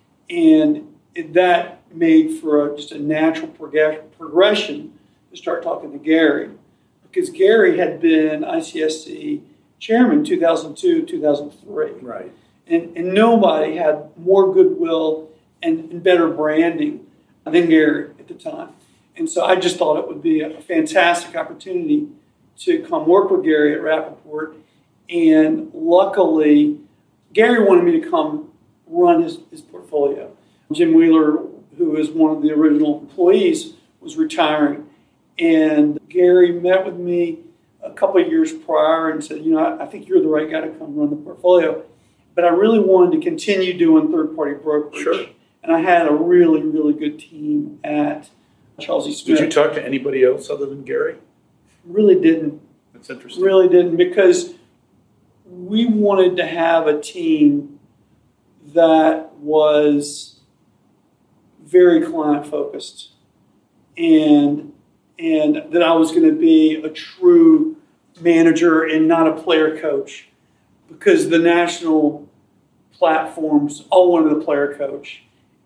And it, that made for a, just a natural prog- progression to start talking to Gary. Because Gary had been I C S C chairman two thousand two, two thousand three. Right. And, and nobody had more goodwill and, and better branding than Gary at the time. And so I just thought it would be a fantastic opportunity to come work with Gary at Rappaport. And luckily, Gary wanted me to come run his, his portfolio. Jim Wheeler, who is one of the original employees, was retiring. And Gary met with me a couple of years prior and said, you know, I, I think you're the right guy to come run the portfolio. But I really wanted to continue doing third-party brokerage. Sure. And I had a really, really good team at Charles E. Smith. Did you talk to anybody else other than Gary? Really didn't. That's interesting. Really didn't, because we wanted to have a team that was very client-focused and, and that I was going to be a true manager and not a player coach, because the national platforms all wanted a player coach.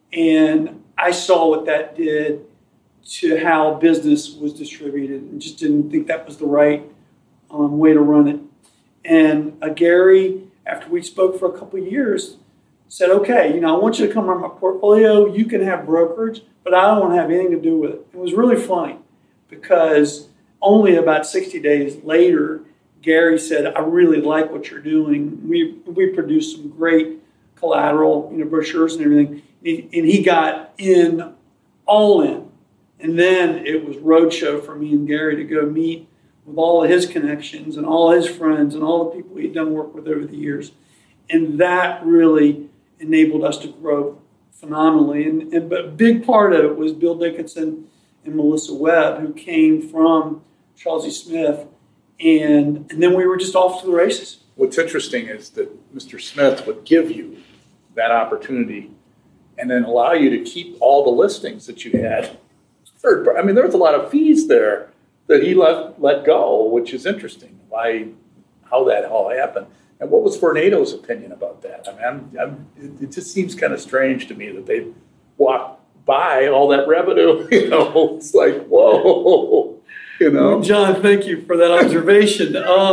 And I saw what that did to how business was distributed and just didn't think that was the right um, way to run it. And uh, Gary, after we spoke for a couple of years, said, okay, you know, I want you to come run my portfolio. You can have brokerage, but I don't want to have anything to do with it. It was really funny because only about sixty days later, Gary said, I really like what you're doing. We we produced some great collateral, you know, brochures and everything. And he got in, all in. And then it was roadshow for me and Gary to go meet with all of his connections and all his friends and all the people he'd done work with over the years. And that really enabled us to grow phenomenally. And, and but a big part of it was Bill Dickinson and Melissa Webb, who came from Charles E. Smith. And, and then we were just off to the races. What's interesting is that Mister Smith would give you that opportunity and then allow you to keep all the listings that you had. Third, I mean, there was a lot of fees there that he let let go, which is interesting. Why, how that all happened, and what was Vornado's opinion about that? I mean, I'm, I'm, it, it just seems kind of strange to me that they walked by all that revenue. You know, it's like, whoa, you know. John, thank you for that observation.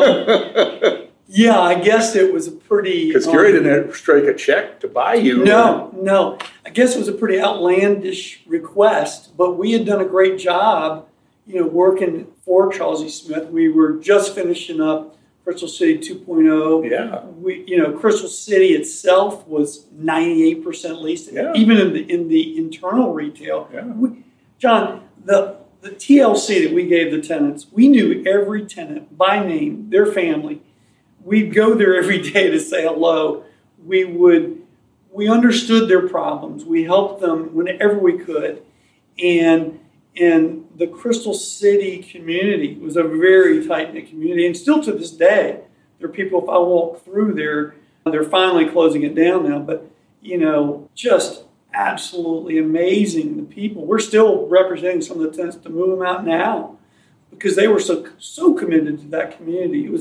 Um, yeah, I guess it was a pretty... Because Gary um, didn't strike a check to buy you. No, right? no. I guess it was a pretty outlandish request, but we had done a great job, you know, working for Charles E. Smith. We were just finishing up Crystal City two point oh. Yeah. We, you know, Crystal City itself was ninety-eight percent leased, yeah. even in the in the internal retail. Yeah. We, John, the the T L C that we gave the tenants, we knew every tenant by name, their family. We'd go there every day to say hello. We would, we understood their problems. We helped them whenever we could. And, and the Crystal City community was a very tight-knit community. And still to this day, there are people, if I walk through there, they're finally closing it down now. But, you know, just absolutely amazing, the people. We're still representing some of the tenants to move them out now because they were so, so committed to that community. It was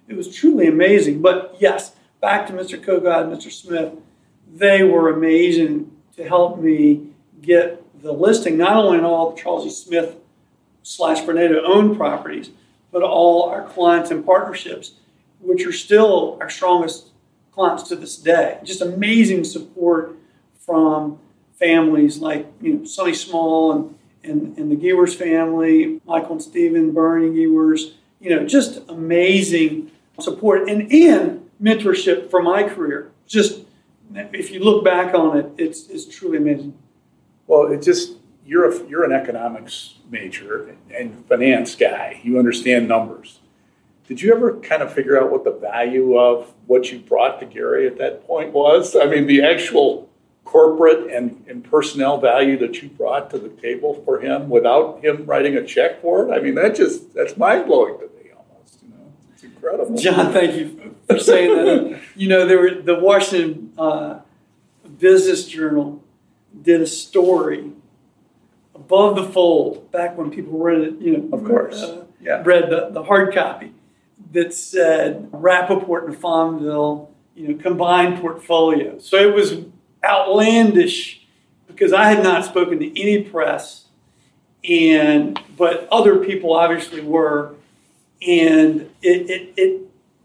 it was truly amazing. But yes, back to Mister Kogod and Mister Smith, they were amazing to help me get the listing, not only in all the Charles E. Smith slash Vornado owned properties, but all our clients and partnerships, which are still our strongest clients to this day. Just amazing support from families like, you know, Sonny Small and, and, and the Gewers family, Michael and Stephen, Bernie Gewers, you know, just amazing support and, and mentorship for my career. Just, if you look back on it, it's, it's truly amazing. Well, it just, you're a, you're an economics major and finance guy. You understand numbers. Did you ever kind of figure out what the value of what you brought to Gary at that point was? I mean, the actual corporate and, and personnel value that you brought to the table for him without him writing a check for it? I mean, that just, that's mind-blowing to me almost, you know. It's incredible. John, thank you for saying that. You know, there were, the Washington uh, Business Journal did a story above the fold back when people read it, you know, of course, uh, yeah. read the, the hard copy that said Rappaport and Fonville, you know, combined portfolio. So it was outlandish because I had not spoken to any press, and but other people obviously were, and it it it,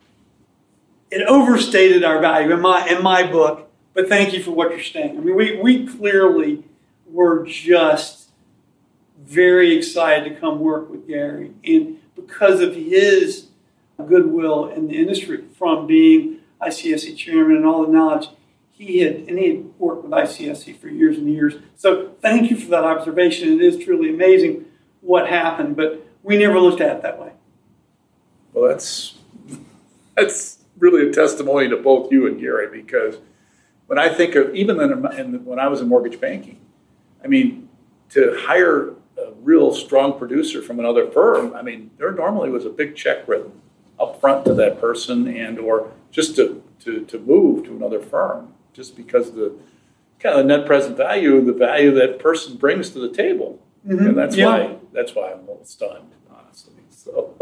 it overstated our value in my in my book. But thank you for what you're saying. I mean, we we clearly were just very excited to come work with Gary, and because of his goodwill in the industry, from being I C S C chairman and all the knowledge he had, and he had worked with I C S C for years and years. So thank you for that observation. It is truly amazing what happened, but we never looked at it that way. Well, that's that's really a testimony to both you and Gary, because when I think of, even in, in, when I was in mortgage banking, I mean, to hire a real strong producer from another firm, I mean, there normally was a big check written up front to that person, and or just to, to, to move to another firm, just because of the kind of the net present value and the value that person brings to the table. Mm-hmm. And that's yeah. why that's why I'm a little stunned, honestly. So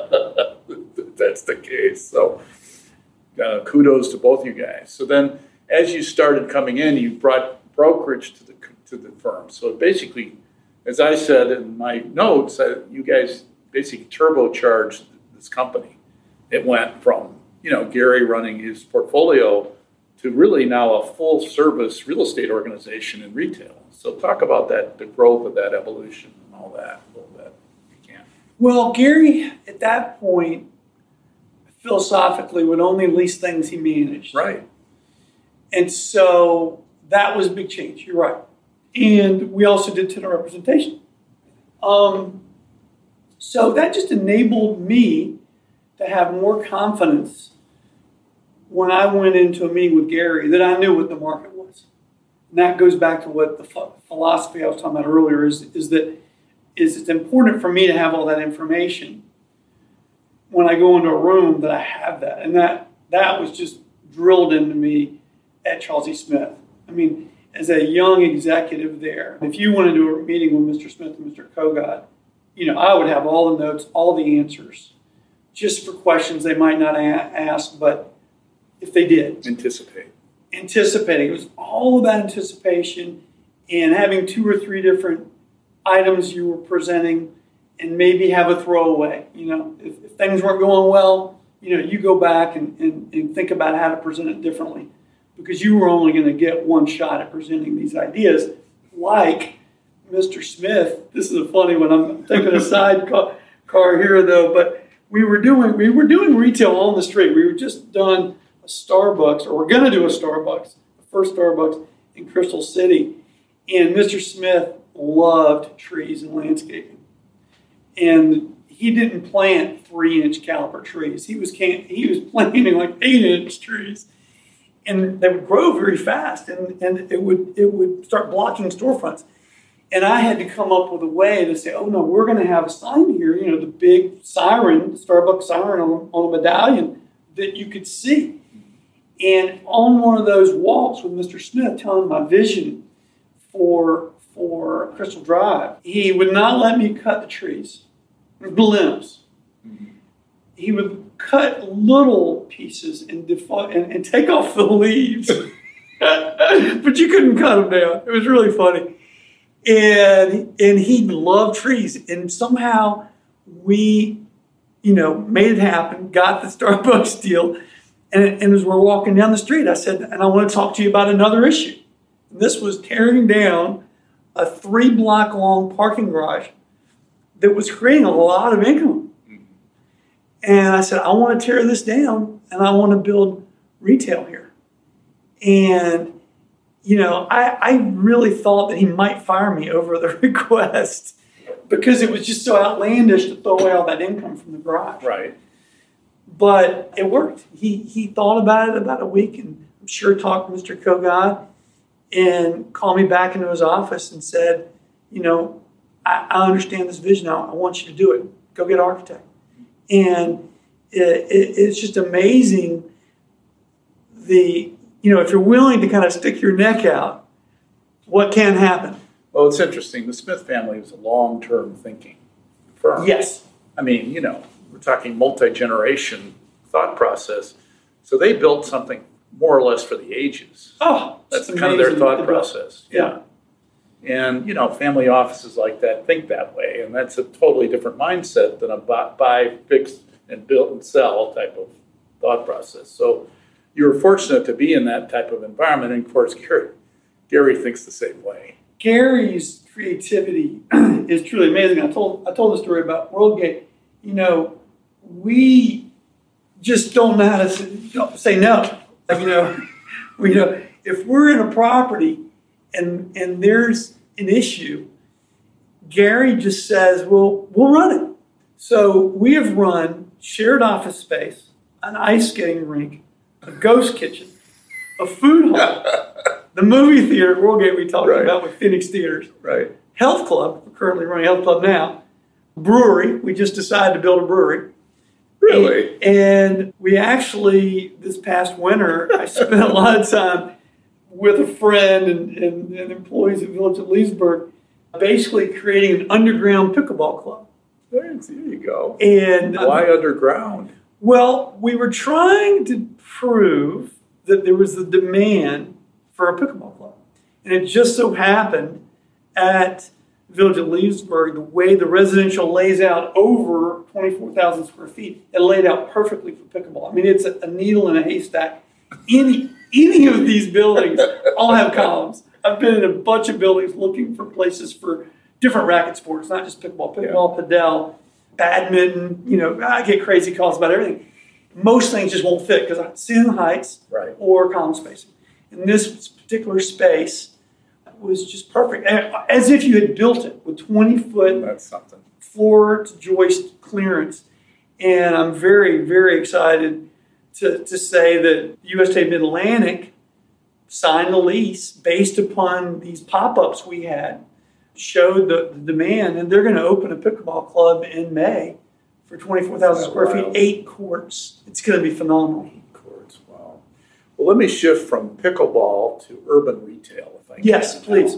that's the case. So uh, kudos to both you guys. So then, as you started coming in, you brought brokerage to the to the firm. So basically, as I said in my notes, uh, you guys basically turbocharged this company. It went from, you know, Gary running his portfolio to really now a full service real estate organization in retail. So talk about that, the growth of that evolution and all that a little bit, if you can. Well, Gary, at that point, philosophically would only lease things he managed. Right. And so that was a big change. You're right. And we also did tenant representation. Um, so that just enabled me to have more confidence when I went into a meeting with Gary that I knew what the market was. And that goes back to what the ph- philosophy I was talking about earlier is, is that is it's important for me to have all that information when I go into a room, that I have that. And that that was just drilled into me at Charles E. Smith. I mean, as a young executive there, if you want to do a meeting with Mister Smith and Mister Kogod, you know, I would have all the notes, all the answers, just for questions they might not a- ask, but if they did. Anticipate. Anticipating. It was all about anticipation and having two or three different items you were presenting and maybe have a throwaway. You know, if, if things weren't going well, you know, you go back and, and, and think about how to present it differently, because you were only going to get one shot at presenting these ideas. Like Mister Smith, this is a funny one. I'm taking a side car, car here though, but we were doing we were doing retail on the street. We were just done a Starbucks, or we're going to do a Starbucks, the first Starbucks in Crystal City, and Mister Smith loved trees and landscaping, and he didn't plant three-inch caliber trees. He was can he was planting like eight-inch trees. And they would grow very fast, and, and it would it would start blocking storefronts. And I had to come up with a way to say, oh, no, we're going to have a sign here, you know, the big siren, Starbucks siren on, on a medallion that you could see. And on one of those walks with Mister Smith telling my vision for, for Crystal Drive, he would not let me cut the trees, the limbs. he would cut little pieces and, defa- and, and take off the leaves. But you couldn't cut them down. It was really funny. And, and he loved trees. And somehow we, you know, made it happen, got the Starbucks deal. And, and as we're walking down the street, I said, and I want to talk to you about another issue. And this was tearing down a three block long parking garage that was creating a lot of income. And I said, I want to tear this down and I want to build retail here. And, you know, I, I really thought that he might fire me over the request because it was just so outlandish to throw away all that income from the garage. Right. But it worked. He he thought about it about a week and I'm sure talked to Mister Kogod and called me back into his office and said, you know, I, I understand this vision now. I want you to do it. Go get an architect. And it, it, it's just amazing the, you know, if you're willing to kind of stick your neck out, what can happen. Well, it's interesting. The Smith family was a long-term thinking firm. Yes. I mean, you know, we're talking multi-generation thought process. So they built something more or less for the ages. Oh, that's kind of their thought process. Yeah. And, you know, family offices like that think that way. And that's a totally different mindset than a buy, fix, and build and sell type of thought process. So you were fortunate to be in that type of environment. And, of course, Gary, Gary thinks the same way. Gary's creativity is truly amazing. I told I told the story about WorldGate. You know, we just don't know how to say no. Like, you know, we, you know, if we're in a property and and there's an issue, Gary just says, well, we'll run it. So we have run shared office space, an ice skating rink, a ghost kitchen, a food hall, the movie theater at WorldGate we talked right. about with Phoenix Theaters, right? Health club, we're currently running a health club now, brewery, we just decided to build a brewery. Really? And, and we actually, this past winter, I spent a lot of time with a friend and, and, and employees at Village of Leesburg, basically creating an underground pickleball club. There you go. And why um, underground? Well, we were trying to prove that there was the demand for a pickleball club. And it just so happened at Village of Leesburg, the way the residential lays out over twenty-four thousand square feet, it laid out perfectly for pickleball. I mean, it's a, a needle in a haystack. Any any of these buildings all have columns. I've been in a bunch of buildings looking for places for different racket sports, not just pickleball, pickleball, yeah. padel, badminton. You know, I get crazy calls about everything. Most things just won't fit because I ceiling heights right. or column spacing. In this particular space was just perfect, as if you had built it with twenty foot That's something. floor to joist clearance. And I'm very, very excited to, to say that U S A Mid-Atlantic signed a lease based upon these pop-ups we had, showed the, the demand, and they're going to open a pickleball club in May for twenty-four thousand square feet, eight courts. It's going to be phenomenal. Eight courts, wow. Well, let me shift from pickleball to urban retail, if I can. Yes, please.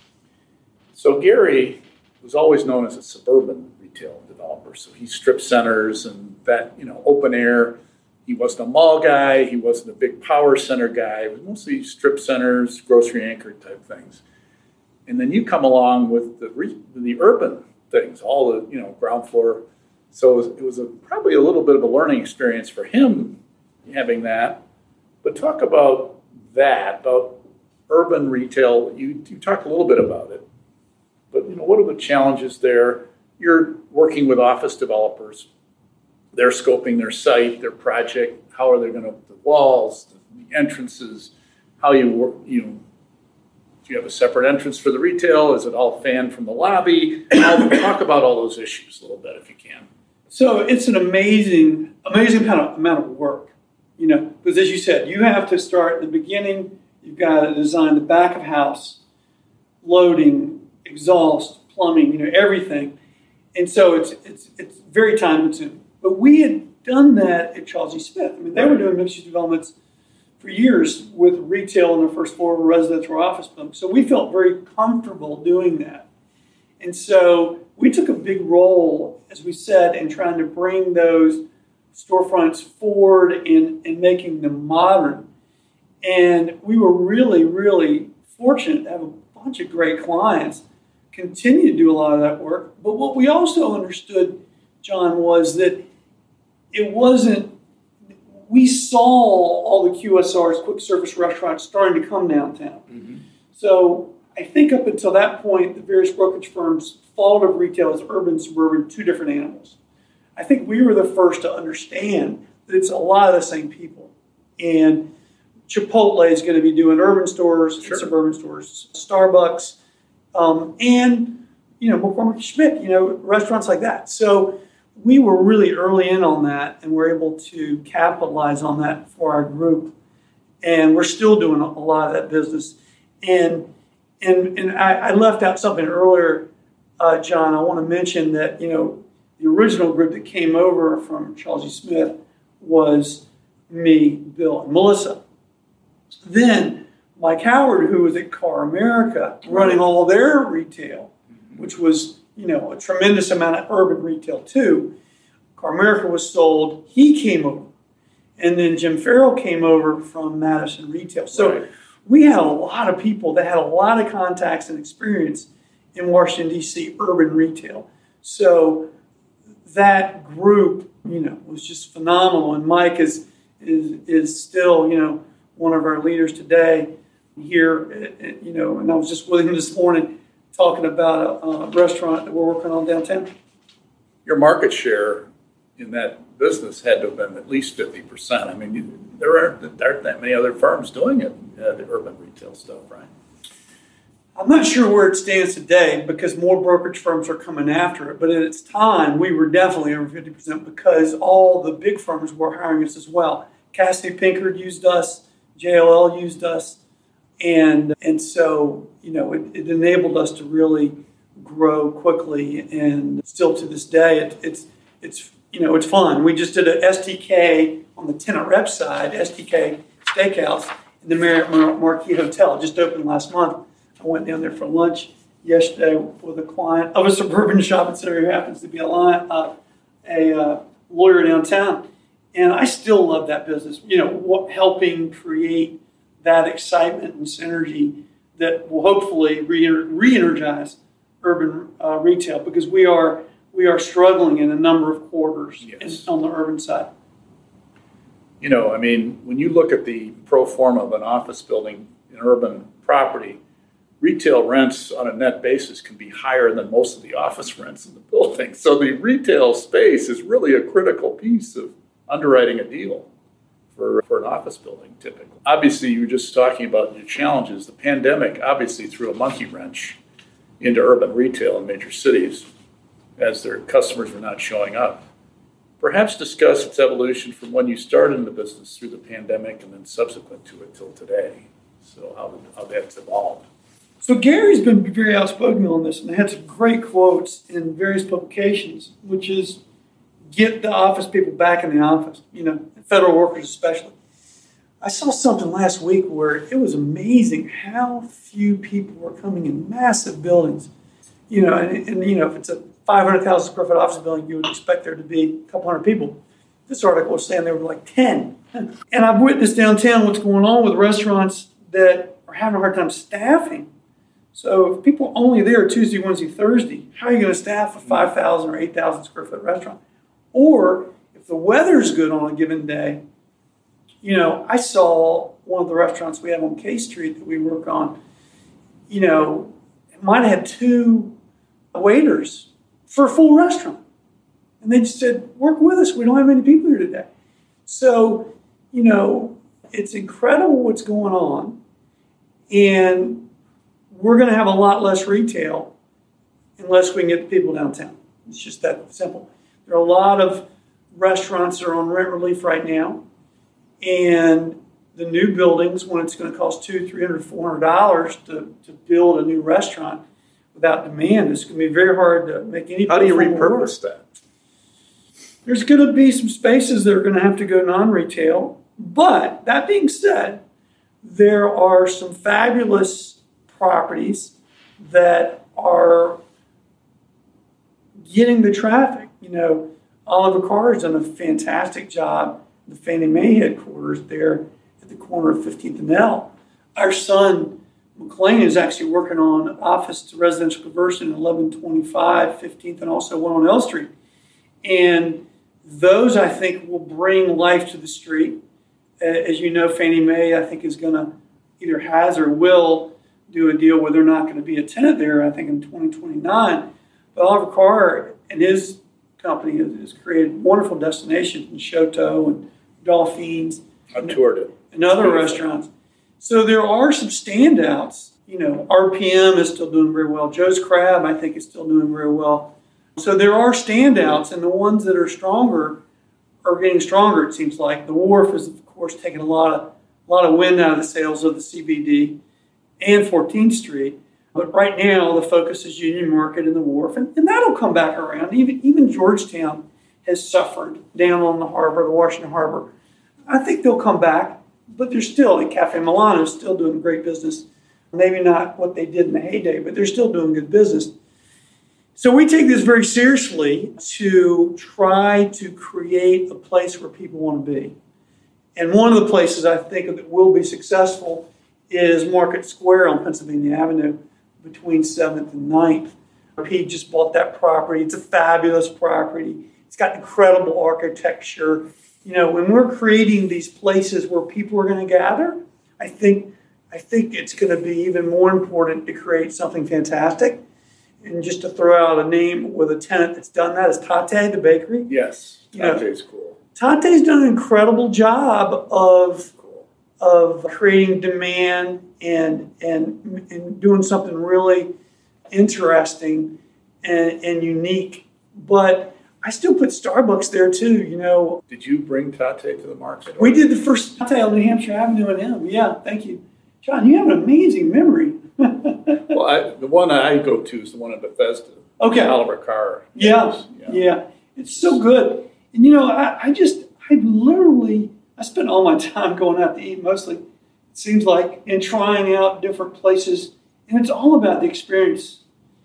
So Gary was always known as a suburban retail developer. So he stripped centers and that, you know, open air. He wasn't a mall guy. He wasn't a big power center guy. It was mostly strip centers, grocery anchored type things. And then you come along with the re- the urban things, all the, you know, ground floor. So it was, it was a, probably a little bit of a learning experience for him having that. But talk about that, about urban retail. You, you talked a little bit about it. But, you know, what are the challenges there? You're working with office developers. They're scoping their site, their project. How are they going to the walls, the entrances? How you work? You know, do you have a separate entrance for the retail? Is it all fanned from the lobby? Talk about all those issues a little bit if you can. So it's an amazing, amazing kind of amount of work, you know, because as you said, you have to start at the beginning. You've got to design the back of house, loading, exhaust, plumbing, you know, everything. And so it's it's it's very time consuming. But we had done that at Charles E. Smith. I mean, they were doing mixed-use developments for years with retail on their first floor of a residential office building. So we felt very comfortable doing that. And so we took a big role, as we said, in trying to bring those storefronts forward and, and making them modern. And we were really, really fortunate to have a bunch of great clients continue to do a lot of that work. But what we also understood, John, was that it wasn't, we saw all the Q S Rs, quick service restaurants, starting to come downtown. Mm-hmm. So I think up until that point, the various brokerage firms thought of retail as urban, suburban, two different animals. I think we were the first to understand that it's a lot of the same people. And Chipotle is going to be doing urban stores, sure. and suburban stores, Starbucks, um, and, you know, McCormick Schmidt, you know, restaurants like that. So we were really early in on that, and we're able to capitalize on that for our group. And we're still doing a lot of that business. And and and I, I left out something earlier, uh, John. I want to mention that, you know, the original group that came over from Charles E. Smith was me, Bill, and Melissa. Then Mike Howard, who was at Car America, running all their retail, which was, you know, a tremendous amount of urban retail too. Car America was sold. He came over. And then Jim Farrell came over from Madison Retail. So right. we had a lot of people that had a lot of contacts and experience in Washington, D C urban retail. So that group, you know, was just phenomenal. And Mike is is is still, you know, one of our leaders today here, you know, and I was just with him this morning talking about a, a restaurant that we're working on downtown. Your market share in that business had to have been at least fifty percent. I mean, you, there, aren't, there aren't that many other firms doing it, uh, the urban retail stuff, right? I'm not sure where it stands today because more brokerage firms are coming after it. But at its time, we were definitely over fifty percent because all the big firms were hiring us as well. Cassidy Pinkard used us. J L L used us. And and so, you know, it, it enabled us to really grow quickly. And still to this day, it, it's, it's you know, it's fun. We just did a S T K on the tenant rep side, S T K Steakhouse in the Marriott Mar- Marquis Hotel. It just opened last month. I went down there for lunch yesterday with a client of a suburban shopping center who happens to be a, line, uh, a uh, lawyer downtown. And I still love that business, you know, what, helping create that excitement and synergy that will hopefully re- re-energize urban uh, retail because we are we are struggling in a number of quarters yes. in, on the urban side. You know, I mean, when you look at the pro forma of an office building in urban property, retail rents on a net basis can be higher than most of the office rents in the building. So the retail space is really a critical piece of underwriting a deal for, for an office building, typically. Obviously, you were just talking about your challenges. The pandemic obviously threw a monkey wrench into urban retail in major cities as their customers were not showing up. Perhaps discuss its evolution from when you started in the business through the pandemic and then subsequent to it till today. So how, how that's evolved. So Gary's been very outspoken on this and had some great quotes in various publications, which is get the office people back in the office, you know, federal workers especially. I saw something last week where it was amazing how few people were coming in massive buildings. You know, and, and you know, if it's a five hundred thousand square foot office building, you would expect there to be a couple hundred people. This article was saying there were like ten. And I've witnessed downtown what's going on with restaurants that are having a hard time staffing. So if people are only there Tuesday, Wednesday, Thursday, how are you going to staff a five thousand or eight thousand square foot restaurant? Or if the weather's good on a given day, you know, I saw one of the restaurants we have on K Street that we work on, you know, it might have had two waiters for a full restaurant. And they just said, work with us. We don't have many people here today. So, you know, it's incredible what's going on. And we're going to have a lot less retail unless we can get the people downtown. It's just that simple. There are a lot of restaurants that are on rent relief right now. And the new buildings, when it's going to cost two, three hundred, four hundred dollars to, to build a new restaurant without demand, it's going to be very hard to make any. How do you repurpose that? There's going to be some spaces that are going to have to go non-retail. But that being said, there are some fabulous properties that are getting the traffic. You know, Oliver Carr has done a fantastic job at the Fannie Mae headquarters there at the corner of fifteenth and L. Our son, McLean, is actually working on office to residential conversion at eleven twenty-five fifteenth and also one on L Street. And those, I think, will bring life to the street. As you know, Fannie Mae, I think, is going to either has or will do a deal where they're not going to be a tenant there, I think, in twenty twenty-nine. But Oliver Carr and his company has created wonderful destinations in Choteau and Dauphines. I've toured it. And other restaurants. So there are some standouts. You know, R P M is still doing very well. Joe's Crab, I think, is still doing very well. So there are standouts, and the ones that are stronger are getting stronger, it seems like. The Wharf is, of course, taking a lot of a lot of wind out of the sails of the C B D and fourteenth Street. But right now, the focus is Union Market and the Wharf, and, and that'll come back around. Even, even Georgetown has suffered down on the harbor, the Washington Harbor. I think they'll come back, but they're still, like Cafe Milano is still doing great business. Maybe not what they did in the heyday, but they're still doing good business. So we take this very seriously to try to create a place where people want to be. And one of the places I think that will be successful is Market Square on Pennsylvania Avenue between seventh and ninth. Pete just bought that property. It's a fabulous property. It's got incredible architecture. You know, when we're creating these places where people are going to gather, I think I think it's going to be even more important to create something fantastic. And just to throw out a name with a tenant that's done that is Tate, the bakery. Yes, Tate's cool. Tate's done an incredible job of of creating demand and and and doing something really interesting and, and unique. But I still put Starbucks there too, you know. Did you bring Tate to the market? We did the first Tate on New Hampshire Avenue and M. Yeah, thank you. John, you have an amazing memory. Well, I, the one I go to is the one in Bethesda. Okay. Oliver Carr. Yeah, yeah, yeah. It's so good. And, you know, I, I just, I literally, I spend all my time going out to eat mostly, it seems like, and trying out different places. And it's all about the experience.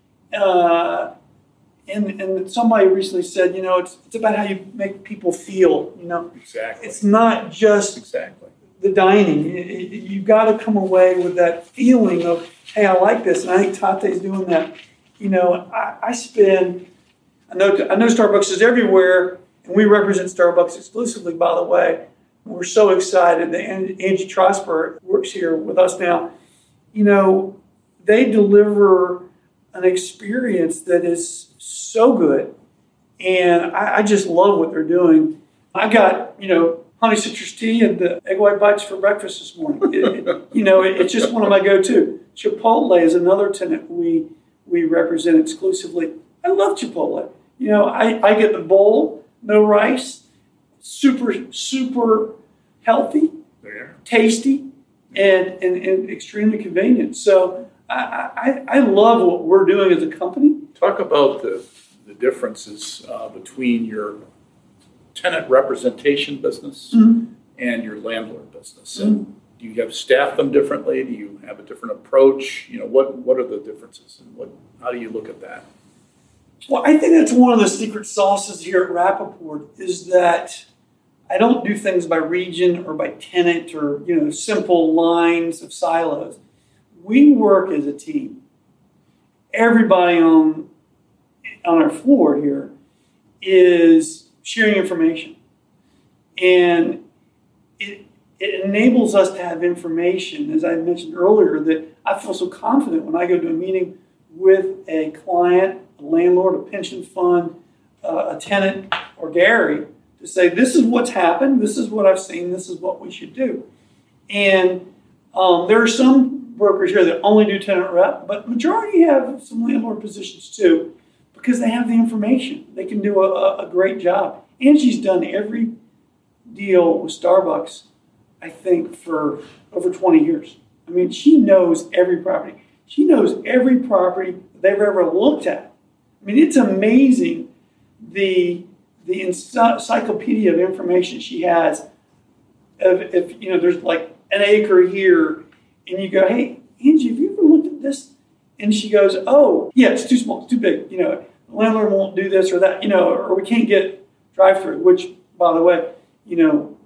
Uh, and and somebody recently said, you know, it's it's about how you make people feel, you know. Exactly. It's not just exactly the dining. You, you got to come away with that feeling of, hey, I like this. And I think Tate's doing that. You know, I, I spend, I know, I know Starbucks is everywhere, and we represent Starbucks exclusively, by the way. We're so excited that Angie Trosper works here with us now. You know, they deliver an experience that is so good, and I, I just love what they're doing. I got, you know, honey citrus tea and the egg white bites for breakfast this morning. It, it, you know, it, it's just one of my go-to. Chipotle is another tenant we we represent exclusively. I love Chipotle. You know, I, I get the bowl, no rice, super, super healthy, yeah. tasty, and, and, and extremely convenient. So I, I, I love what we're doing as a company. Talk about the, the differences uh, between your tenant representation business mm-hmm. and your landlord business. Mm-hmm. And do you have staff them differently? Do you have a different approach? You know, what, what are the differences, and what how do you look at that? Well, I think that's one of the secret sauces here at Rappaport is that I don't do things by region or by tenant or, you know, simple lines of silos. We work as a team. Everybody on on our floor here is sharing information. And it, it enables us to have information, as I mentioned earlier, that I feel so confident when I go to a meeting with a client, a landlord, a pension fund, uh, a tenant, or Gary, to say, this is what's happened, this is what I've seen, this is what we should do. And um, there are some brokers here that only do tenant rep, but majority have some landlord positions too, because they have the information. They can do a, a great job. Angie's done every deal with Starbucks, I think, for over twenty years. I mean, she knows every property. She knows every property they've ever looked at. I mean, it's amazing the the encyclopedia of information she has. If, if you know, there's like an acre here, and you go, hey, Angie, have you ever looked at this? And she goes, oh, yeah, it's too small, it's too big. You know, the landlord won't do this or that, you know, or we can't get drive-through, which, by the way, you know,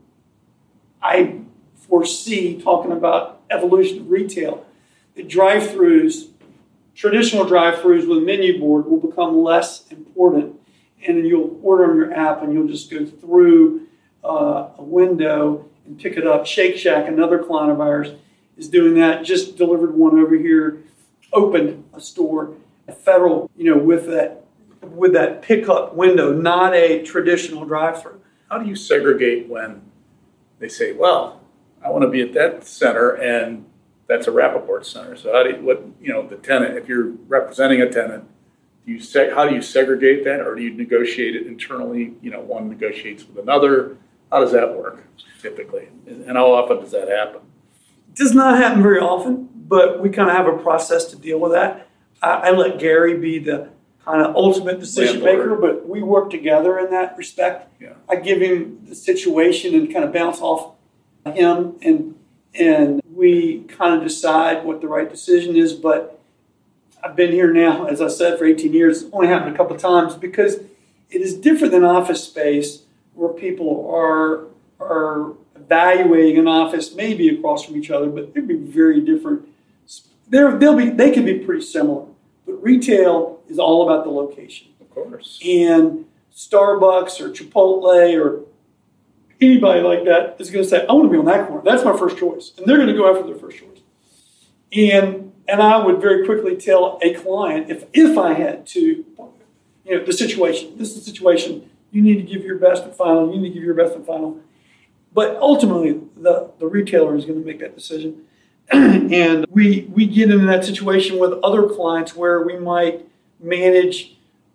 I foresee, talking about evolution of retail, that drive-throughs, traditional drive-throughs with a menu board will become less important. And you'll order on your app and you'll just go through uh, a window and pick it up. Shake Shack, another client of ours, is doing that. Just delivered one over here, opened a store, a Federal, you know, with that with that pickup window, not a traditional drive-through. How do you segregate when they say, well, I want to be at that center and that's a Rappaport center? So how do you, what, you know, the tenant, if you're representing a tenant, do you say, how do you segregate that, or do you negotiate it internally? You know, one negotiates with another. How does that work typically? And how often does that happen? It does not happen very often, but we kind of have a process to deal with that. I, I let Gary be the kind of ultimate decision maker, but we work together in that respect. Yeah. I give him the situation and kind of bounce off him, and and we kind of decide what the right decision is. But I've been here now, as I said, for eighteen years. It's only happened a couple of times because it is different than office space where people are are evaluating an office maybe across from each other, but they'd be very different. They're, they'll be they can be pretty similar. But retail is all about the location. Of course. And Starbucks or Chipotle or anybody like that is going to say, I want to be on that corner. That's my first choice. And they're going to go after their first choice. And and I would very quickly tell a client, if if I had to, you know, the situation, this is the situation, you need to give your best and final, you need to give your best and final. But ultimately, the, the retailer is going to make that decision. And we we get into that situation with other clients where we might manage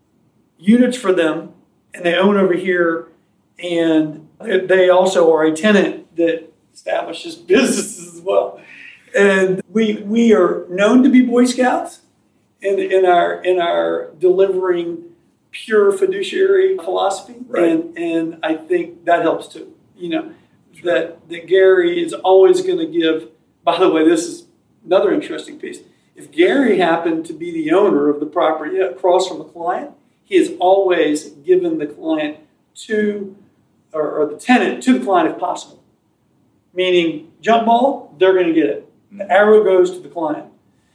units for them, and they own over here, and they also are a tenant that establishes businesses as well. And we we are known to be Boy Scouts in in our in our delivering pure fiduciary philosophy, right. and and I think that helps too. You know, that that Gary is always going to give. By the way, this is another interesting piece. If Gary happened to be the owner of the property across from the client, he has always given the client to, or, or the tenant to the client if possible. Meaning, jump ball, they're going to get it. The arrow goes to the client.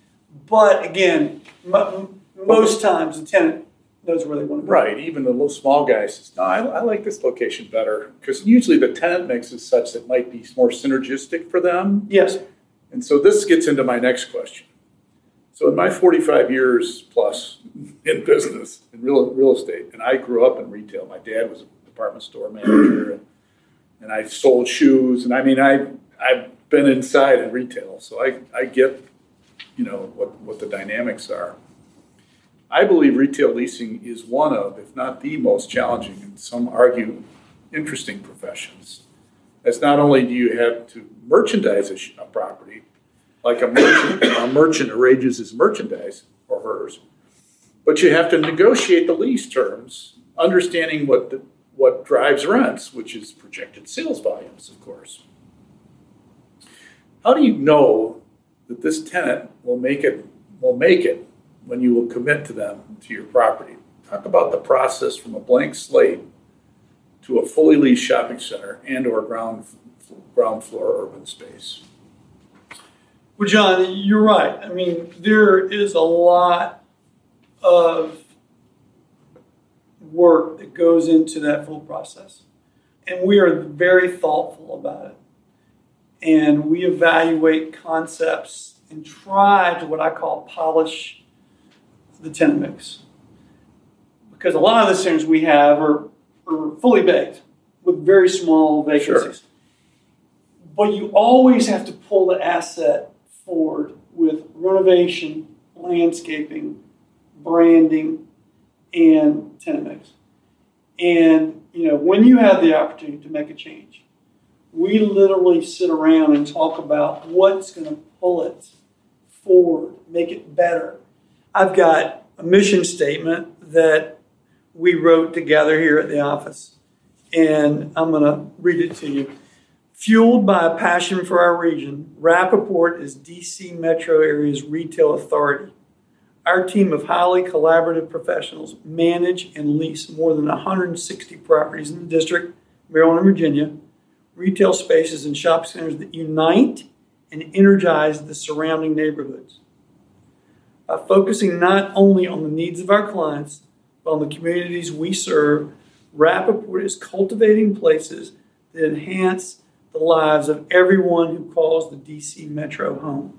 But again, m- most times the tenant knows where they want to go. Right. Even the little small guy says, no, I, I like this location better. Because usually the tenant mix is such that it might be more synergistic for them. Yes. And so this gets into my next question. So in my forty-five years plus in business, in real real estate, and I grew up in retail. My dad was a department store manager, and, and I sold shoes. And I mean, I, I've been inside in retail, so I, I get, you know, what, what the dynamics are. I believe retail leasing is one of, if not the most challenging, and some argue interesting professions. As not only do you have to merchandise a, a property, like a merchant, a merchant arranges his merchandise or hers, but you have to negotiate the lease terms, understanding what the, what drives rents, which is projected sales volumes, of course. How do you know that this tenant will make it will make it when you will commit to them to your property? Talk about the process from a blank slate to a fully leased shopping center and or ground ground floor urban space. Well, John, you're right. I mean, there is a lot of work that goes into that full process. And we are very thoughtful about it. And we evaluate concepts and try to what I call polish the tenant mix. Because a lot of the centers we have are, are fully baked with very small vacancies. Sure. But you always have to pull the asset forward with renovation, landscaping, branding, and tenant mix. And, you know, when you have the opportunity to make a change, we literally sit around and talk about what's going to pull it forward, make it better. I've got a mission statement that we wrote together here at the office, and I'm going to read it to you. Fueled by a passion for our region, Rappaport is D C metro area's retail authority. Our team of highly collaborative professionals manage and lease more than one hundred sixty properties in the district, Maryland and Virginia, retail spaces and shop centers that unite and energize the surrounding neighborhoods. By focusing not only on the needs of our clients, but on the communities we serve, Rappaport is cultivating places that enhance the lives of everyone who calls the D C Metro home.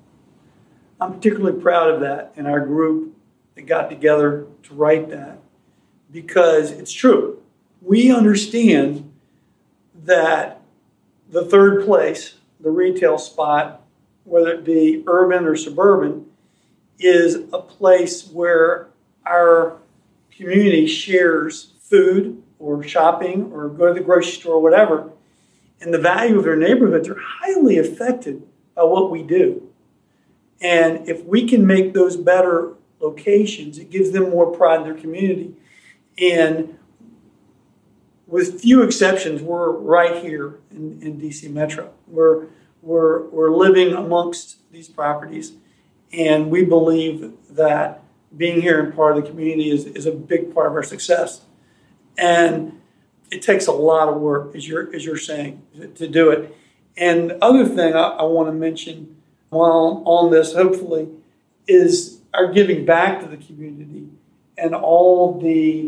I'm particularly proud of that and our group that got together to write that, because it's true. We understand that the third place, the retail spot, whether it be urban or suburban, is a place where our community shares food or shopping or go to the grocery store or whatever, and the value of their neighborhoods are highly affected by what we do. And if we can make those better locations, it gives them more pride in their community. And with few exceptions, we're right here in, in D C Metro. We're, we're, we're living amongst these properties, and we believe that being here and part of the community is, is a big part of our success. And it takes a lot of work, as you're, as you're saying, to, to do it. And the other thing I, I want to mention while on this, hopefully, is our giving back to the community and all the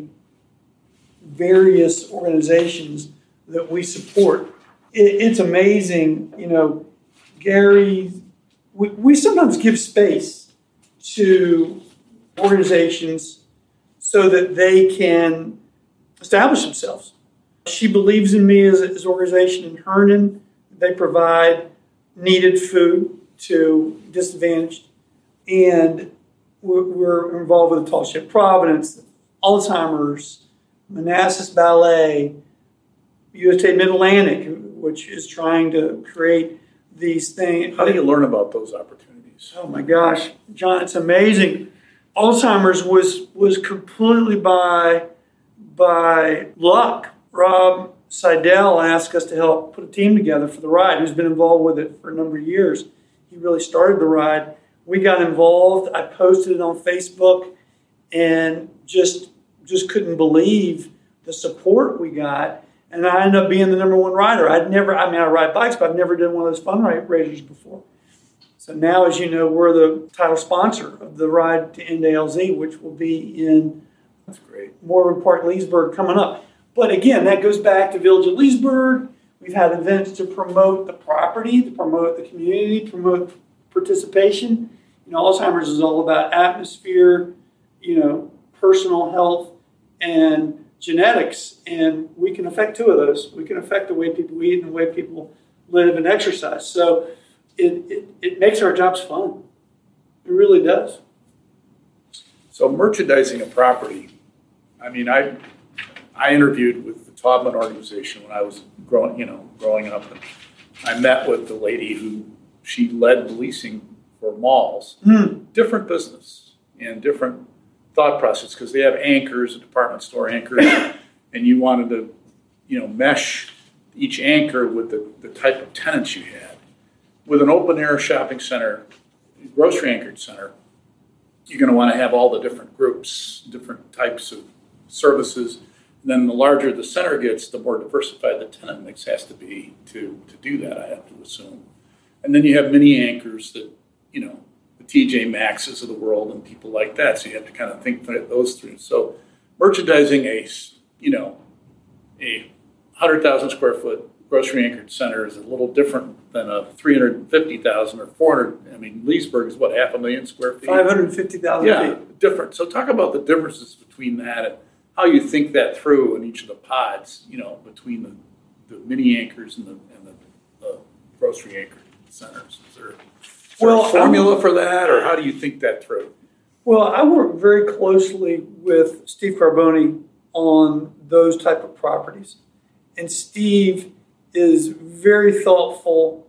various organizations that we support. It, it's amazing, you know, Gary, we, we sometimes give space to organizations so that they can establish themselves. She Believes in Me as an organization in Herndon. They provide needed food to disadvantaged, and we're, we're involved with the Tall Ship Providence, Alzheimer's, Manassas Ballet, U S A Mid-Atlantic, which is trying to create these things. How do you learn about those opportunities? Oh my gosh, John, it's amazing. Alzheimer's was was completely by by luck. Rob Seidel asked us to help put a team together for the ride, who's been involved with it for a number of years. He really started the ride. We got involved. I posted it on Facebook and just just couldn't believe the support we got. And I ended up being the number one rider. I'd never, I mean, I ride bikes, but I've never done one of those fundraisers before. So now, as you know, we're the title sponsor of the Ride to End A L Z, which will be in That's great. Morgan Park, Leesburg coming up. But again, that goes back to Village of Leesburg. We've had events to promote the property, to promote the community, promote participation. You know, Alzheimer's is all about atmosphere, you know, personal health, and genetics. And we can affect two of those. We can affect the way people eat and the way people live and exercise. So it, it, it makes our jobs fun. It really does. So merchandising a property, I mean, I I interviewed with the Taubman organization when I was growing, you know, growing up, and I met with the lady who she led leasing for malls. Mm. Different business and different thought process, because they have anchors, department store anchors, and you wanted to, you know, mesh each anchor with the, the type of tenants you had. With an open air shopping center, grocery anchored center, you're going to want to have all the different groups, different types of services. And then the larger the center gets, the more diversified the tenant mix has to be to, to do that, I have to assume. And then you have mini anchors that, you know, the T J Maxxes of the world and people like that. So you have to kind of think those through. So merchandising a, you know, a one hundred thousand square foot grocery anchored center is a little different than a three hundred fifty thousand or four hundred. I mean, Leesburg is what, half a million square feet? five hundred fifty thousand yeah, feet. Different. So talk about the differences between that and how you think that through in each of the pods, you know, between the, the mini anchors and the, and the, the grocery anchored centers. Is there, is there well, a formula I'm, for that, or how do you think that through? Well, I work very closely with Steve Carboni on those type of properties. And Steve is very thoughtful,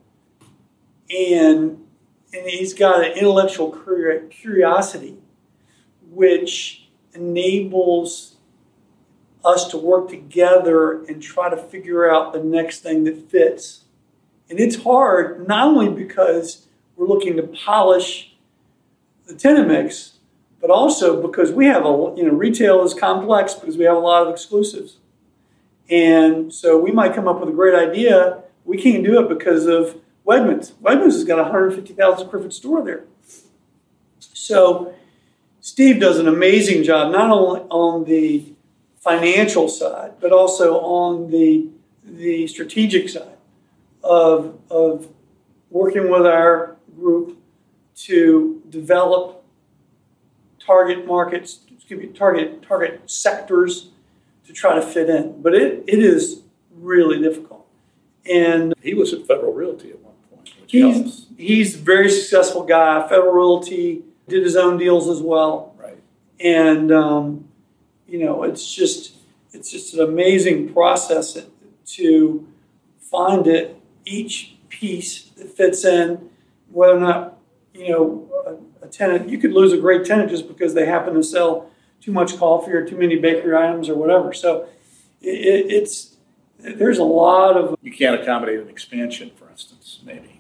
and and he's got an intellectual curiosity which enables us to work together and try to figure out the next thing that fits. And it's hard, not only because we're looking to polish the tenant mix, but also because we have a, you know, retail is complex because we have a lot of exclusives. And so we might come up with a great idea. We can't do it because of Wegmans. Wegmans has got a one hundred fifty thousand square foot store there. So Steve does an amazing job, not only on the financial side, but also on the the strategic side of, of working with our group to develop target markets, excuse me, target target sectors to try to fit in. But it, it is really difficult. And he was at Federal Realty at one point, which he's, helps. He's a very successful guy. Federal Realty did his own deals as well. Right. And, um, you know, it's just, it's just an amazing process to find it, each piece that fits in, whether or not, you know, a, a tenant, you could lose a great tenant just because they happen to sell too much coffee or too many bakery items or whatever. So it, it's, there's a lot of... You can't accommodate an expansion, for instance, maybe.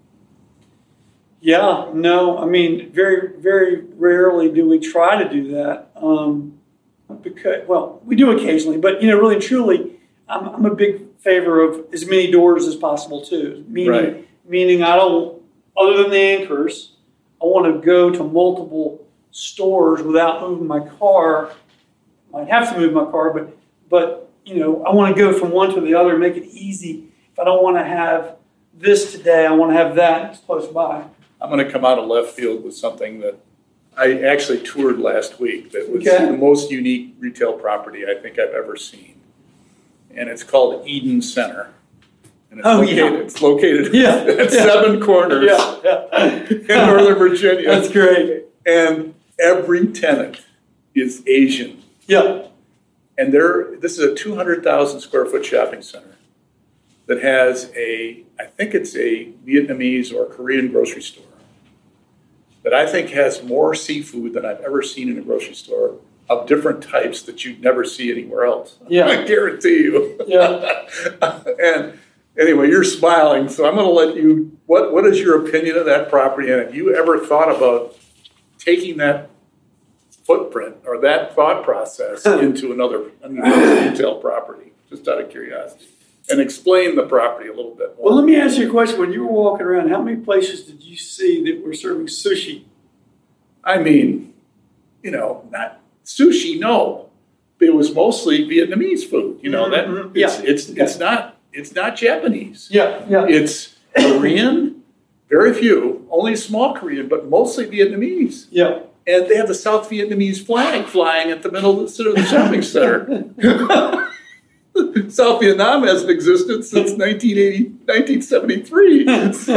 Yeah, no, I mean, very, very rarely do we try to do that. Um, because, well, we do occasionally, but, you know, really, truly, I'm, I'm a big favor of as many doors as possible, too. Meaning, right. meaning I don't, other than the anchors, I want to go to multiple stores without moving my car. I might have to move my car, but, but you know, I want to go from one to the other and make it easy. If I don't want to have this today, I want to have that close by. I'm going to come out of left field with something that I actually toured last week that was okay. the most unique retail property I think I've ever seen. And it's called Eden Center. And it's oh, located, yeah. It's located yeah. at yeah. Seven Corners yeah. Yeah. in Northern Virginia. That's great. And every tenant is Asian. Yeah. And there, this is a two hundred thousand square foot shopping center that has a, I think it's a Vietnamese or Korean grocery store that I think has more seafood than I've ever seen in a grocery store of different types that you'd never see anywhere else. Yeah. I guarantee you. Yeah. And anyway, you're smiling, so I'm going to let you, what, what is your opinion of that property? And have you ever thought about taking that footprint or that thought process into another, another retail property, just out of curiosity? And explain the property a little bit more. Well, let me ask you a question. When you were walking around, how many places did you see that were serving sushi? I mean, you know, not sushi, no. It was mostly Vietnamese food. You know, that mm-hmm. it's yeah. it's okay. it's not it's not Japanese. Yeah, yeah. It's Korean, very few, only small Korean, but mostly Vietnamese. Yeah. And they have the South Vietnamese flag flying at the middle of the shopping center. South Vietnam hasn't existed since nineteen eighty, nineteen seventy-three. So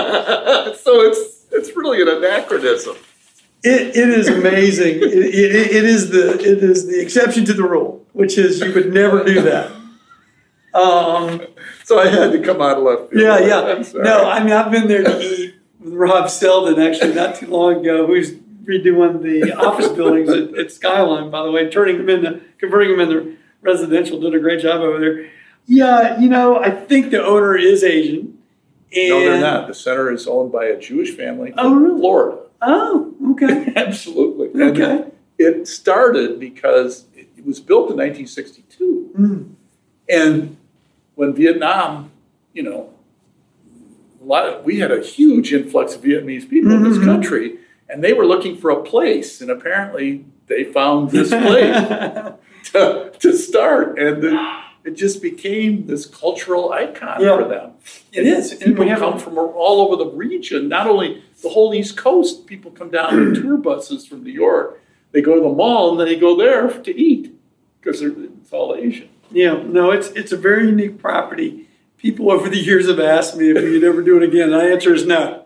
it's it's really an anachronism. It it is amazing. it, it, it is the it is the exception to the rule, which is you would never do that. Um, so I had to come out of left field. Yeah, yeah. No, I mean I've been there to eat with Rob Selden actually not too long ago, who's redoing the office buildings at, at Skyline, by the way, turning them into converting them into residential. Did a great job over there. Yeah, you know, I think the owner is Asian. And no, they're not. The center is owned by a Jewish family oh, from really? Florida. Oh, okay. Absolutely. Okay. And it started because it was built in nineteen sixty-two. Mm. And when Vietnam, you know, a lot of, we had a huge influx of Vietnamese people mm-hmm. in this country, and they were looking for a place, and apparently they found this place to, to start, and the, it just became this cultural icon yeah. for them. It is. And people and we come have from all over the region, not only the whole East Coast. People come down in tour buses from New York. They go to the mall, and then they go there to eat because it's all Asian. Yeah, no, it's it's a very unique property. People over the years have asked me if we'd ever do it again. The answer is no.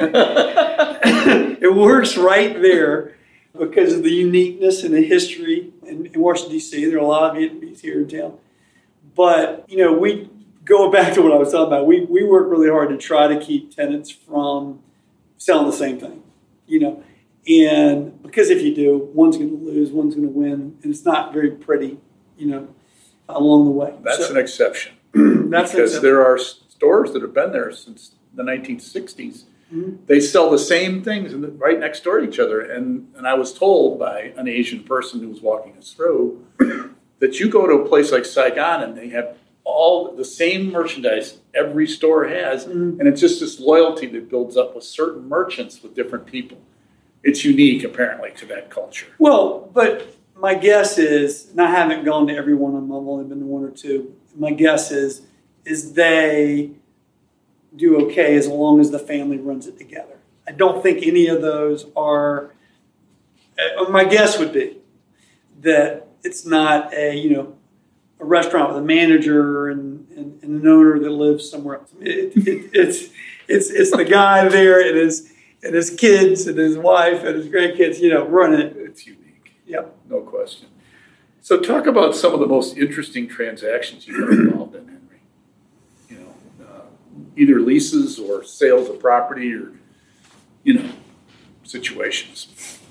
It works right there because of the uniqueness and the history in, in Washington, D C. There are a lot of Vietnamese here in town. But, you know, we, going back to what I was talking about, we, we work really hard to try to keep tenants from selling the same thing, you know. And because if you do, one's going to lose, one's going to win, and it's not very pretty, you know, along the way. That's so, an exception. that's because an exception. There are stores that have been there since the nineteen sixties Mm-hmm. They sell the same things in the, right next door to each other. And, and I was told by an Asian person who was walking us through that you go to a place like Saigon and they have all the same merchandise every store has. Mm-hmm. And it's just this loyalty that builds up with certain merchants with different people. It's unique, apparently, to that culture. Well, but my guess is, and I haven't gone to every one of them, I've only been to one or two. My guess is, is they do okay as long as the family runs it together. I don't think any of those are, uh, my guess would be that it's not a, you know, a restaurant with a manager and, and, and an owner that lives somewhere else. It, it, it's, it's, it's the guy there and his, and his kids and his wife and his grandkids, you know, running it. It's unique. Yep. No question. So talk about some of the most interesting transactions you've been involved in, Henry. You know, uh, either leases or sales of property or, you know, situations.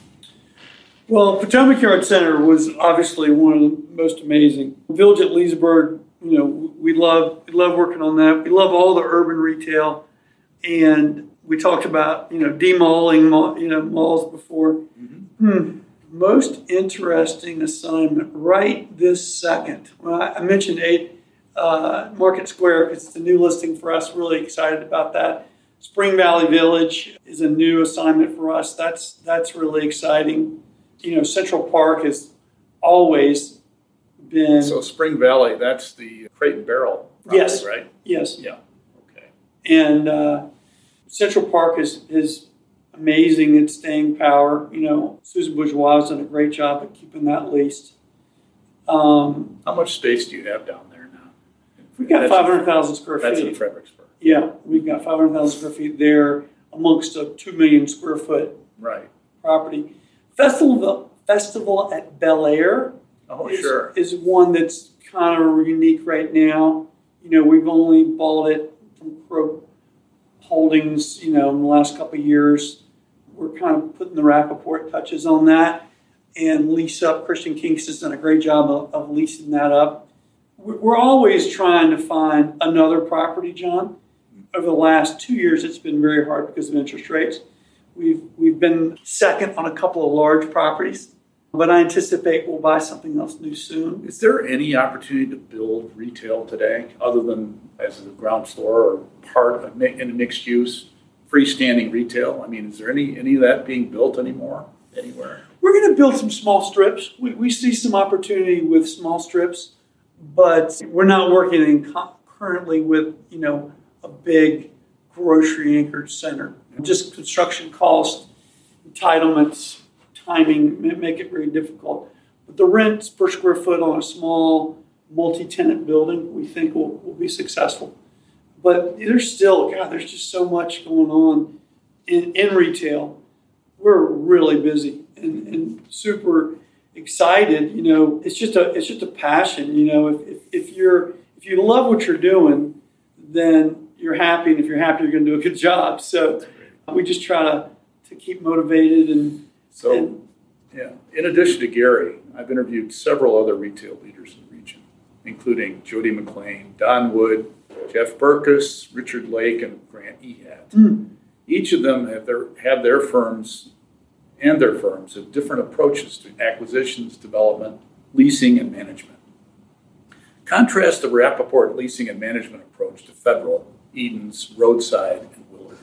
Well, Potomac Yard Center was obviously one of the most amazing. Village at Leesburg, you know, we love, we love working on that. We love all the urban retail. And we talked about, you know, demalling, mall, you know, malls before. Mm-hmm. Hmm. Most interesting assignment right this second. Well, I mentioned eight uh, Market Square because it's a new listing for us. Really excited about that. Spring Valley Village is a new assignment for us. That's that's really exciting. You know, Central Park has always been. So Spring Valley, that's the Crate and Barrel property, yes, right? Yes. Yeah. Okay. And uh, Central Park is is amazing at staying power. You know, Susan Bourgeois has done a great job at keeping that leased. Um, How much space do you have down there now? We've got five hundred thousand square feet. That's in Fredericksburg. Yeah, we've got five hundred thousand square feet there amongst a two million square foot right. property. Festival Festival at Bel Air oh, is, sure. is one that's kind of unique right now. You know, we've only bought it from Crow Holdings, you know, in the last couple of years. We're kind of putting the Rappaport touches on that and lease up. Christian Kingston's done a great job of, of leasing that up. We're always trying to find another property, John. Over the last two years, it's been very hard because of interest rates. We've we've been second on a couple of large properties, but I anticipate we'll buy something else new soon. Is there any opportunity to build retail today, other than as a ground floor or part of in a mixed use, freestanding retail? I mean, is there any any of that being built anymore anywhere? We're going to build some small strips. We we see some opportunity with small strips, but we're not working in co- currently with you know a big grocery anchored center. Just construction cost, entitlements, timing make it very difficult. But the rents per square foot on a small multi-tenant building, we think will, will be successful. But there's still, God, there's just so much going on in, in retail. We're really busy and, and super excited. You know, it's just a it's just a passion. You know, if, if if you're if you love what you're doing, then you're happy, and if you're happy, you're going to do a good job. So we just try to, to keep motivated and so and, yeah. In addition to Gary, I've interviewed several other retail leaders in the region, including Jody McLean, Don Wood, Jeff Burkus, Richard Lake, and Grant Ehat. Mm. Each of them have their have their firms and their firms have different approaches to acquisitions, development, leasing, and management. Contrast the Rappaport leasing and management approach to Federal, Eden's, Roadside, and Willard.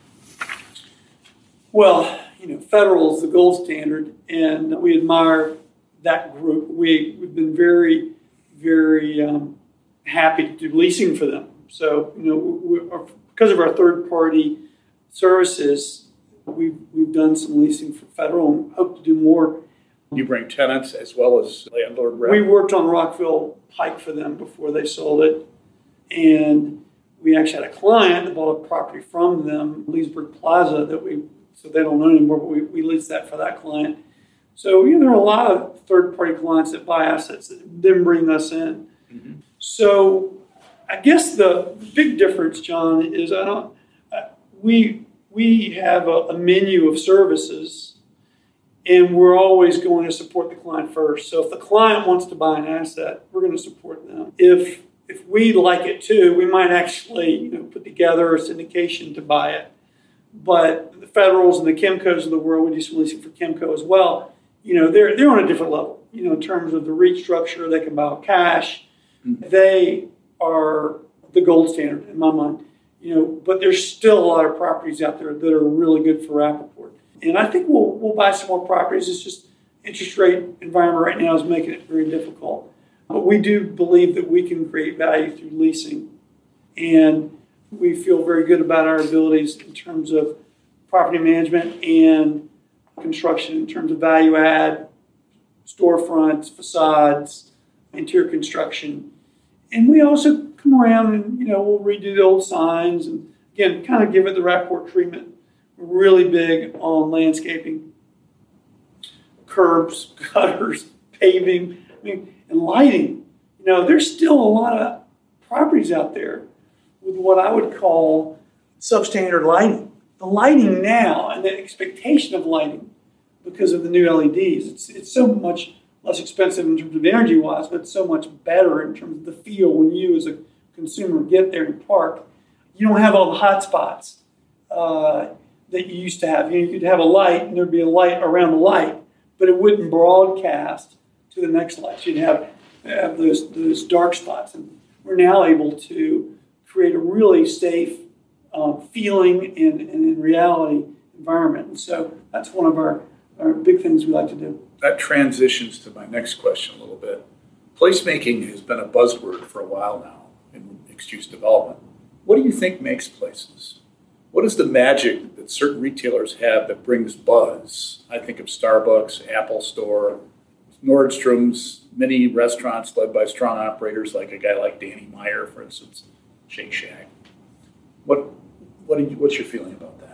Well, you know, Federal is the gold standard, and we admire that group. We, we've been very, very um, happy to do leasing for them. So, you know, we, we, because of our third-party services, we've, we've done some leasing for Federal and hope to do more. You bring tenants as well as landlord rep? We worked on Rockville Pike for them before they sold it, and we actually had a client that bought a property from them, Leesburg Plaza, that we so they don't own anymore, but we, we leased that for that client. So you know, there are a lot of third-party clients that buy assets that then bring us in. Mm-hmm. So I guess the big difference, John, is I don't uh, we we have a, a menu of services, and we're always going to support the client first. So if the client wants to buy an asset, we're going to support them. If if we like it too, we might actually you know put together a syndication to buy it. but the Federals and the Kimcos of the world, we do some leasing for Kimco as well. You know, they're they're on a different level. You know, in terms of the REIT structure, they can buy cash. Mm-hmm. They are the gold standard in my mind. You know, but there's still a lot of properties out there that are really good for Rappaport. And I think we'll we'll buy some more properties. It's just interest rate environment right now is making it very difficult. But we do believe that we can create value through leasing. And we feel very good about our abilities in terms of property management and construction, in terms of value add, storefronts, facades, interior construction. And we also come around and, you know, we'll redo the old signs and, again, kind of give it the Rappaport treatment. We're really big on landscaping, curbs, gutters, paving, I mean, and lighting. You know, there's still a lot of properties out there with what I would call substandard lighting. The lighting now and the expectation of lighting because of the new L E Ds, it's it's so much less expensive in terms of energy-wise, but so much better in terms of the feel when you as a consumer get there and park. You don't have all the hot spots uh, that you used to have. You know, you'd have a light and there'd be a light around the light, but it wouldn't broadcast to the next light. So you'd have, have those, those dark spots. And we're now able to create a really safe um, feeling and, and in reality environment. And so that's one of our, our big things we like to do. That transitions to my next question a little bit. Placemaking has been a buzzword for a while now in mixed-use development. What do you think makes places? What is the magic that certain retailers have that brings buzz? I think of Starbucks, Apple Store, Nordstrom's, many restaurants led by strong operators like a guy like Danny Meyer, for instance, Shake Shack. What, what are you, what's your feeling about that?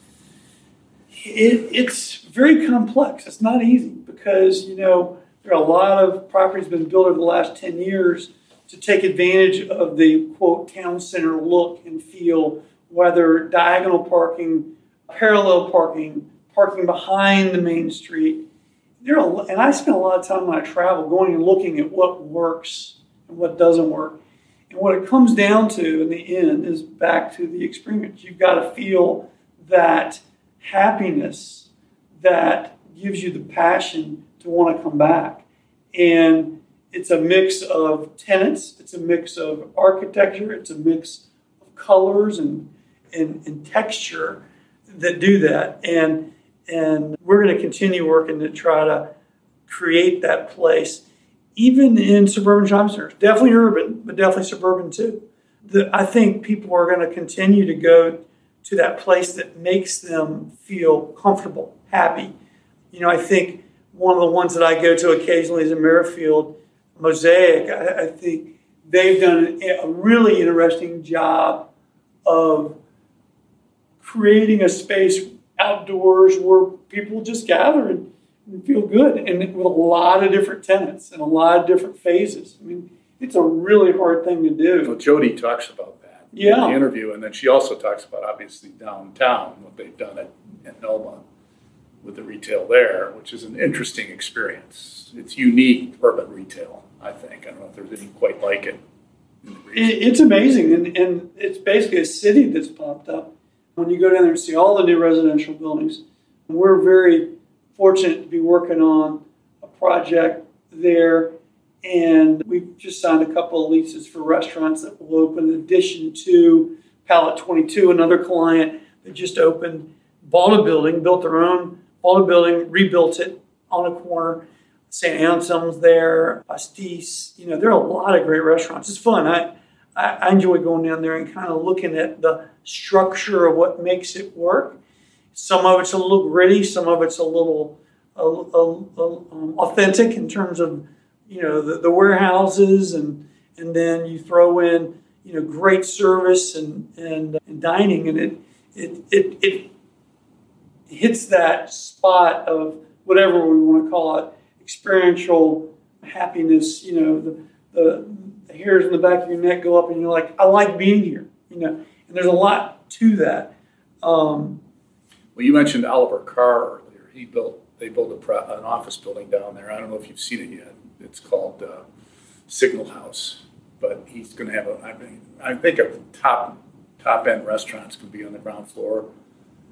It, it's very complex. It's not easy because, you know, there are a lot of properties been built over the last ten years to take advantage of the, quote, town center look and feel, whether diagonal parking, parallel parking, parking behind the main street. There are, and I spend a lot of time when I travel going and looking at what works and what doesn't work. And what it comes down to in the end is back to the experience. You've got to feel that happiness that gives you the passion to want to come back. And it's a mix of tenants, it's a mix of architecture, it's a mix of colors and and, and texture that do that. And and we're going to continue working to try to create that place, even in suburban shopping centers. Definitely urban, but definitely suburban too. The, I think people are going to continue to go to that place that makes them feel comfortable, happy. You know, I think one of the ones that I go to occasionally is in Merrifield, Mosaic. I, I think they've done a really interesting job of creating a space outdoors where people just gather and, and feel good, and with a lot of different tenants and a lot of different phases. I mean, it's a really hard thing to do. Well, Jody talks about that yeah. in the interview, and then she also talks about, obviously, downtown, what they've done at, at Noma with the retail there, which is an interesting experience. It's unique urban retail, I think. I don't know if there's any quite like it. it it's amazing, and, and it's basically a city that's popped up. When you go down there and see all the new residential buildings, we're very fortunate to be working on a project there, and we've just signed a couple of leases for restaurants that will open in addition to Palette twenty-two, another client that just opened, bought a building, built their own, bought a building, rebuilt it on a corner. Saint Anselm's there, Pastis, you know, there are a lot of great restaurants. It's fun. I, I enjoy going down there and kind of looking at the structure of what makes it work. Some of it's a little gritty, some of it's a little a, a, a, um, authentic in terms of, you know, the, the warehouses, and and then you throw in, you know, great service and and, and dining, and it it it it hits that spot of whatever we want to call it, experiential happiness. You know, the the, the hairs in the back of your neck go up, and you're like, I like being here. You know, and there's a lot to that. Um, well, you mentioned Oliver Carr earlier. He built they built a pro, an office building down there. I don't know if you've seen it yet. It's called uh, Signal House, but he's going to have a. I mean, I think of top top end restaurants can be on the ground floor.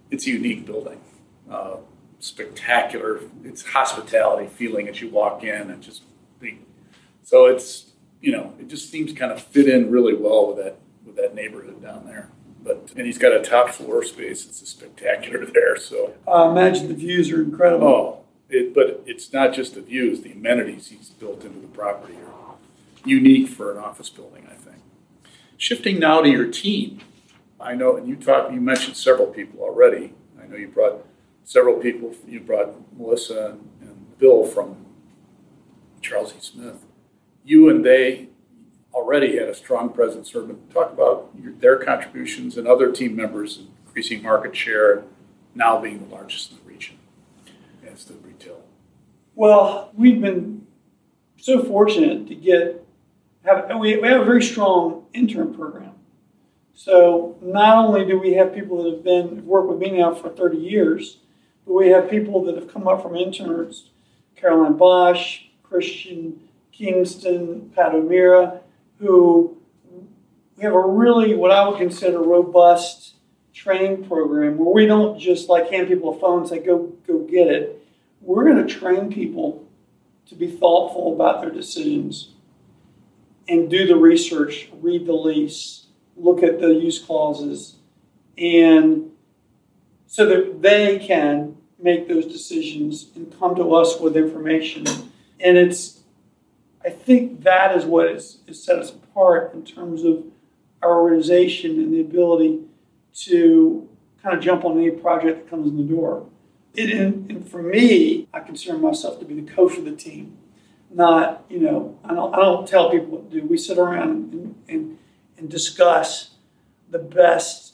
it's a unique building. Uh, spectacular. It's hospitality feeling as you walk in and just be, so it's, you know, it just seems kind of fit in really well with that with that neighborhood down there. But and he's got a top floor space. It's a spectacular there. So I uh, imagine the views are incredible. Oh, it, but it's not just the views. The amenities he's built into the property are unique for an office building, I think. Shifting now to your team, I know, and you talked. You mentioned several people already. I know you brought several people. You brought Melissa and, and Bill from Charles E. Smith. You and they already had a strong presence. Talk about your, their contributions and other team members in increasing market share, and now being the largest in the region as the retail. Well, we've been so fortunate to get have we, we have a very strong intern program. So not only do we have people that have been worked with me now for thirty years, but we have people that have come up from interns: Caroline Bosch, Christian Kingston, Pat O'Meara, who we have a really, what I would consider, robust training program where we don't just like hand people a phone and say, go, go get it. We're going to train people to be thoughtful about their decisions and do the research, read the lease, look at the use clauses, and so that they can make those decisions and come to us with information. And it's, I think that is what has, has set us apart in terms of our organization and the ability to kind of jump on any project that comes in the door. It, and, and for me, I consider myself to be the coach of the team. Not, you know, I don't, I don't tell people what to do. We sit around and, and, and discuss the best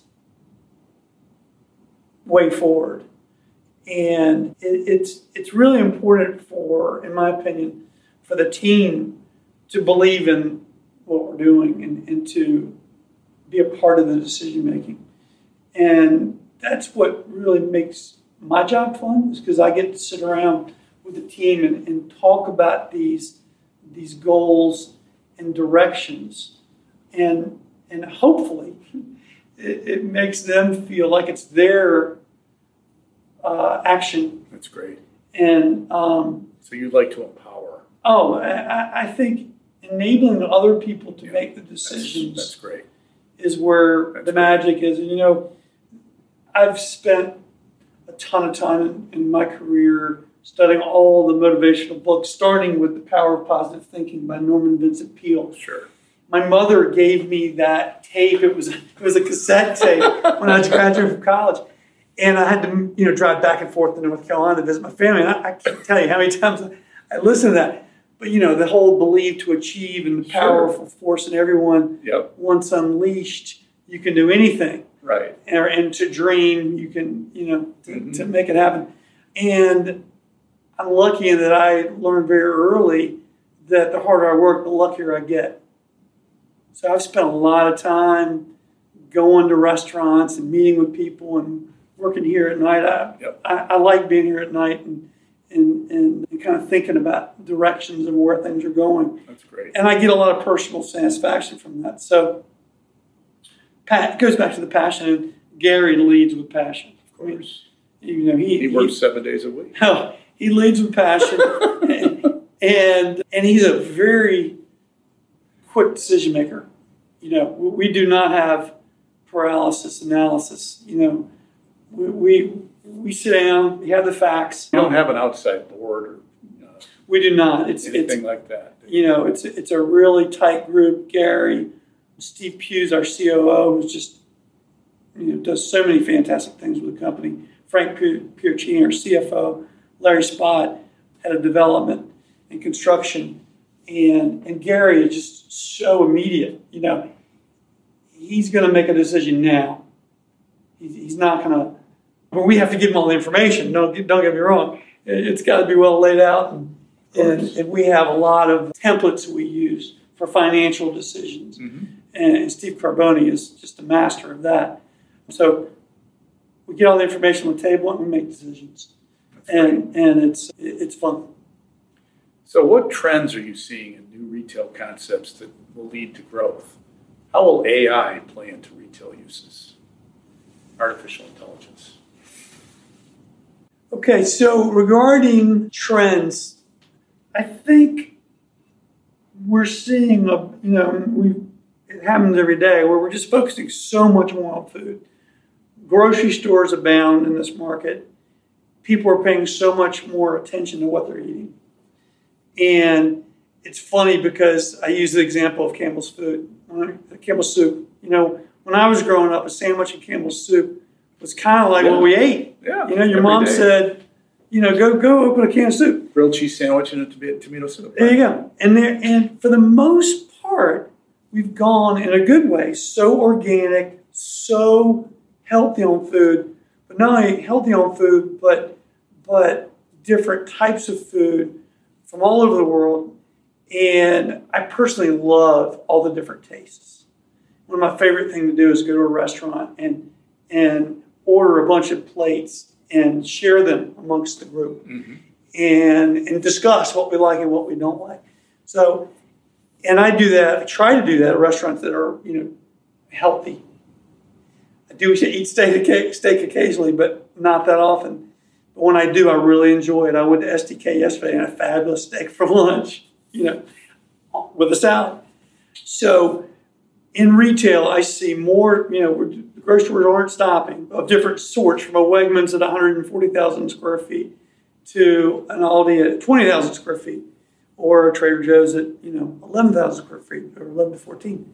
way forward. And it, it's it's really important for, in my opinion, for the team to believe in what we're doing and, and to be a part of the decision making. And that's what really makes my job fun, is because I get to sit around with the team and, and talk about these, these goals and directions. And, and hopefully it, it makes them feel like it's their uh, action. That's great. And um, so you'd like to empower. Oh, I, I think enabling other people to yeah, make the decisions that's, that's great. Is where that's the great. magic is. And, you know, I've spent a ton of time in, in my career studying all the motivational books, starting with The Power of Positive Thinking by Norman Vincent Peale. Sure. My mother gave me that tape. It was, it was a cassette tape when I was graduating from college. And I had to, you know, drive back and forth to North Carolina to visit my family. And I, I can't tell you how many times I listened to that. But, you know, the whole belief to achieve and the powerful sure. force in everyone, yep. once unleashed, you can do anything. Right. And, and to dream, you can, you know, to, mm-hmm. to make it happen. And I'm lucky in that I learned very early that the harder I work, the luckier I get. So I've spent a lot of time going to restaurants and meeting with people and working here at night. I, yep. I, I like being here at night and, and, and, and kind of thinking about directions and where things are going. That's great. And I get a lot of personal satisfaction from that. So Pat, it goes back to the passion. And Gary leads with passion. Of course. I mean, you know, he, he works he, seven days a week. No, he leads with passion. and, and and he's a very quick decision maker. You know, we, we do not have paralysis analysis. You know, we, we we sit down, we have the facts. You don't have an outside board or uh, we do not. It's anything it's, like that. You know, it's it's a really tight group. Gary, Steve Pugh's our C O O, who's just, you know, does so many fantastic things with the company. Frank Piercini, our C F O, Larry Spott, head of development and construction, and and Gary is just so immediate. You know, he's going to make a decision now. He's, he's not going to. But we have to give him all the information. Don't don't get me wrong. It's got to be well laid out, and, and and we have a lot of templates we use for financial decisions. Mm-hmm. And Steve Carboni is just a master of that. So we get all the information on the table and we make decisions. That's and great. and it's it's fun. So what trends are you seeing in new retail concepts that will lead to growth? How will A I play into retail uses? Artificial intelligence. Okay, so regarding trends, I think we're seeing, a, you know, we it happens every day where we're just focusing so much more on food. Grocery stores abound in this market. People are paying so much more attention to what they're eating. And it's funny because I use the example of Campbell's food, Campbell's soup. You know, when I was growing up, a sandwich and Campbell's soup was kind of like yeah. what we ate. Yeah, you know, your mom day. said, you know, go go open a can of soup. Grilled cheese sandwich and a tomato soup. There you go. And there, and for the most part, we've gone in a good way, so organic, so healthy on food, but not only healthy on food, but but different types of food from all over the world. And I personally love all the different tastes. One of my favorite things to do is go to a restaurant and and order a bunch of plates and share them amongst the group mm-hmm. and and discuss what we like and what we don't like. So, and I do that, I try to do that at restaurants that are, you know, healthy. I do eat steak, steak occasionally, but not that often. But when I do, I really enjoy it. I went to S D K yesterday and had a fabulous steak for lunch, you know, with a salad. So in retail, I see more, you know, the grocery stores aren't stopping, of different sorts, from a Wegmans at one hundred forty thousand square feet to an Aldi at twenty thousand square feet, or a Trader Joe's at, you know, eleven thousand square feet, or eleven to fourteen.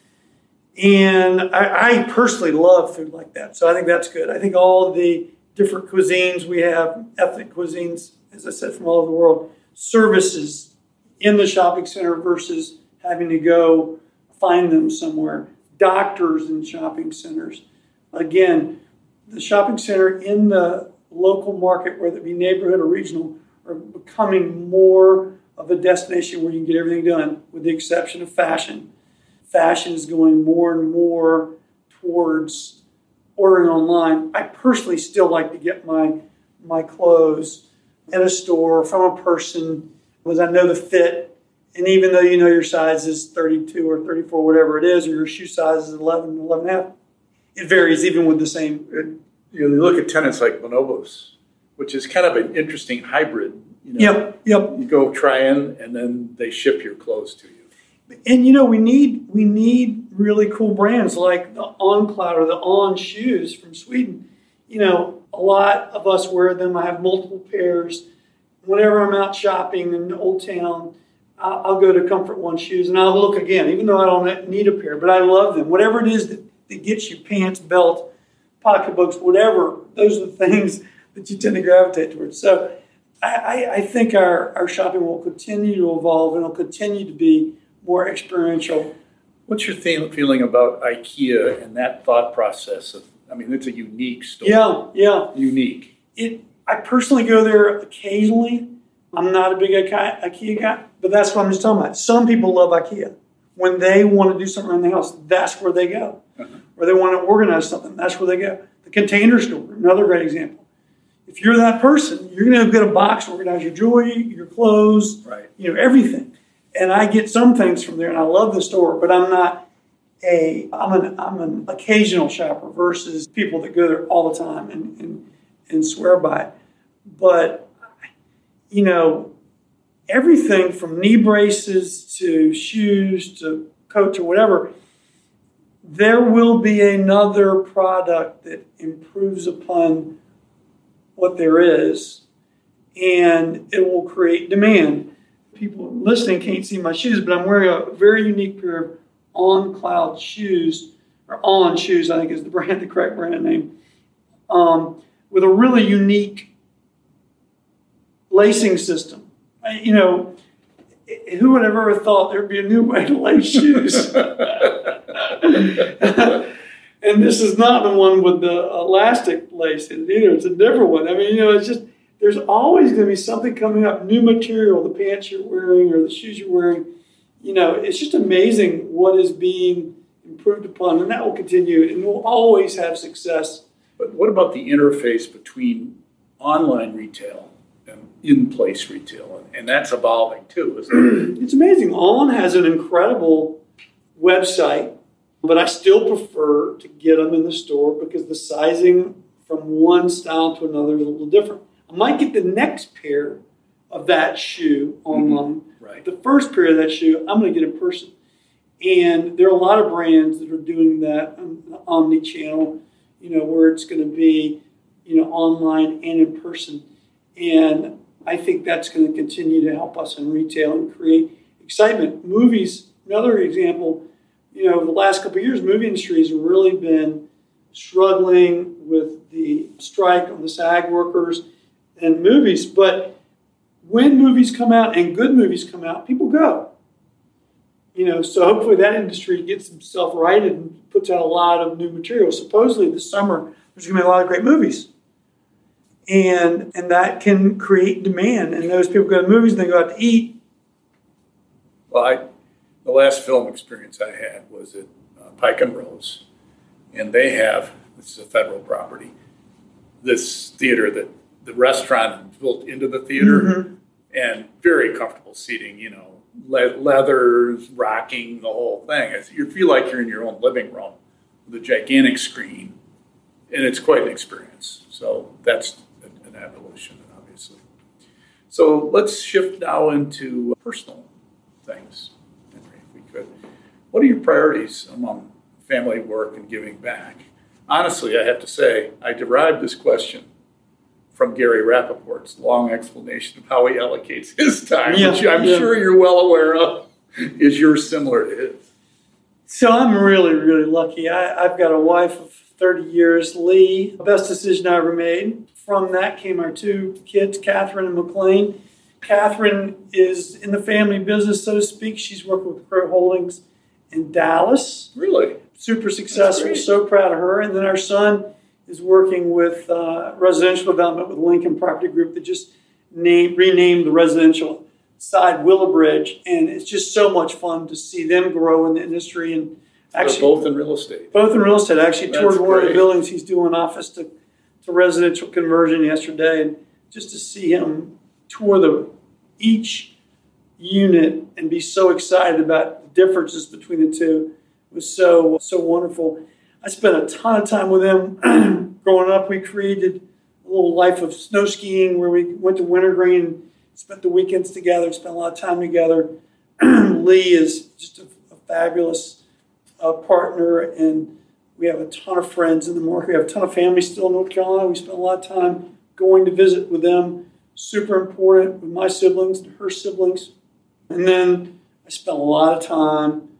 And I, I personally love food like that. So I think that's good. I think all the different cuisines we have, ethnic cuisines, as I said, from all over the world, services in the shopping center versus having to go find them somewhere. Doctors in shopping centers. Again, the shopping center in the local market, whether it be neighborhood or regional, are becoming more of a destination where you can get everything done, with the exception of fashion. Fashion is going more and more towards ordering online. I personally still like to get my my clothes at a store from a person because I know the fit. And even though you know your size is thirty-two or thirty-four, whatever it is, or your shoe size is eleven, eleven and a half, it varies even with the same. It, you know, you look at tenants like Bonobos, which is kind of an interesting hybrid. You know, yep, yep. You go try in, and then they ship your clothes to you. And you know, we need we need really cool brands like the OnCloud or the On shoes from Sweden. You know, a lot of us wear them. I have multiple pairs. Whenever I'm out shopping in Old Town, I'll go to Comfort One shoes and I'll look again, even though I don't need a pair. But I love them. Whatever it is that, that gets you, pants, belt, pocketbooks, whatever, those are the things that you tend to gravitate towards. So I, I, I think our, our shopping will continue to evolve and it'll continue to be more experiential. What's your theme, feeling about IKEA and that thought process? Of, I mean, it's a unique store. Yeah, yeah. Unique. It. I personally go there occasionally. I'm not a big IKEA guy, but that's what I'm just talking about. Some people love IKEA. When they want to do something in the house, that's where they go. Uh-huh. Or they want to organize something, that's where they go. The Container Store, another great example. If you're that person, you're going to get a box, organize your jewelry, your clothes, right. you know, everything. And I get some things from there, and I love the store, but I'm not a, I'm an, I'm an occasional shopper versus people that go there all the time and, and, and swear by it. But, you know, everything from knee braces to shoes to coats or whatever, there will be another product that improves upon what there is, and it will create demand. People listening can't see my shoes, but I'm wearing a very unique pair of OnCloud shoes, or On shoes, I think is the brand, the correct brand name, um, with a really unique lacing system. You know, who would have ever thought there'd be a new way to lace shoes? And this is not the one with the elastic lace in it either. It's a different one. I mean, you know, it's just, there's always going to be something coming up, new material, the pants you're wearing or the shoes you're wearing. You know, it's just amazing what is being improved upon, and that will continue, and we'll always have success. But what about the interface between online retail and in-place retail? And that's evolving too, isn't it? It's amazing. On has an incredible website, but I still prefer to get them in the store because the sizing from one style to another is a little different. I might get the next pair of that shoe online. Mm-hmm. Right. The first pair of that shoe, I'm going to get in person. And there are a lot of brands that are doing that um, omni-channel, you know, where it's going to be, you know, online and in person. And I think that's going to continue to help us in retail and create excitement. Movies, another example, you know, over the last couple of years, movie industry has really been struggling with the strike on the SAG workers and movies. But when movies come out and good movies come out, people go. You know, so hopefully that industry gets itself righted and puts out a lot of new material. Supposedly this summer, there's going to be a lot of great movies. And and that can create demand. And those people go to movies and they go out to eat. Well, I, the last film experience I had was at uh, Pike and Rose. And they have, this is a federal property, this theater that the restaurant is built into the theater. Mm-hmm. And very comfortable seating, you know, le- leathers, rocking, the whole thing. It's, you feel like you're in your own living room with a gigantic screen, and it's quite an experience. So that's an evolution, obviously. So let's shift now into personal things, Henry, if we could. What are your priorities among family, work, and giving back? Honestly, I have to say, I derived this question from Gary Rappaport's long explanation of how he allocates his time, yeah, which I'm yeah. sure you're well aware of. Is yours similar to his? So I'm really, really lucky. I, I've got a wife of thirty years, Lee. The best decision I ever made. From that came our two kids, Catherine and McLean. Catherine is in the family business, so to speak. She's working with Crow Holdings in Dallas. Really? Super successful. So proud of her. And then our son is working with uh, residential development with Lincoln Property Group that just named, renamed the residential side Willowbridge. And it's just so much fun to see them grow in the industry. And actually, they're both in real estate. Both in real estate. I actually That's toured great. one of the buildings. He's doing office to, to residential conversion yesterday. And just to see him tour the each unit and be so excited about the differences between the two was so, so wonderful. I spent a ton of time with them. Growing up, we created a little life of snow skiing where we went to Wintergreen and spent the weekends together, spent a lot of time together. Lee is just a, a fabulous uh, partner, and we have a ton of friends in the market. We have a ton of family still in North Carolina. We spent a lot of time going to visit with them. Super important with my siblings and her siblings. And then I spent a lot of time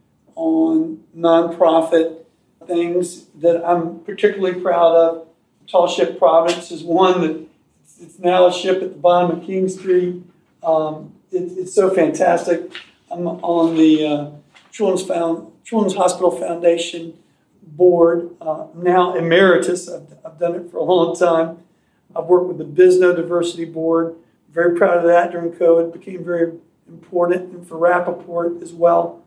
on nonprofit things that I'm particularly proud of. Tall Ship Providence is one that it's now a ship at the bottom of King Street. Um, it, it's so fantastic. I'm on the uh, Children's, Found, Children's Hospital Foundation board, uh, now emeritus. I've, I've done it for a long time. I've worked with the BizNo Diversity Board. Very proud of that during COVID. It became very important, and for Rappaport as well.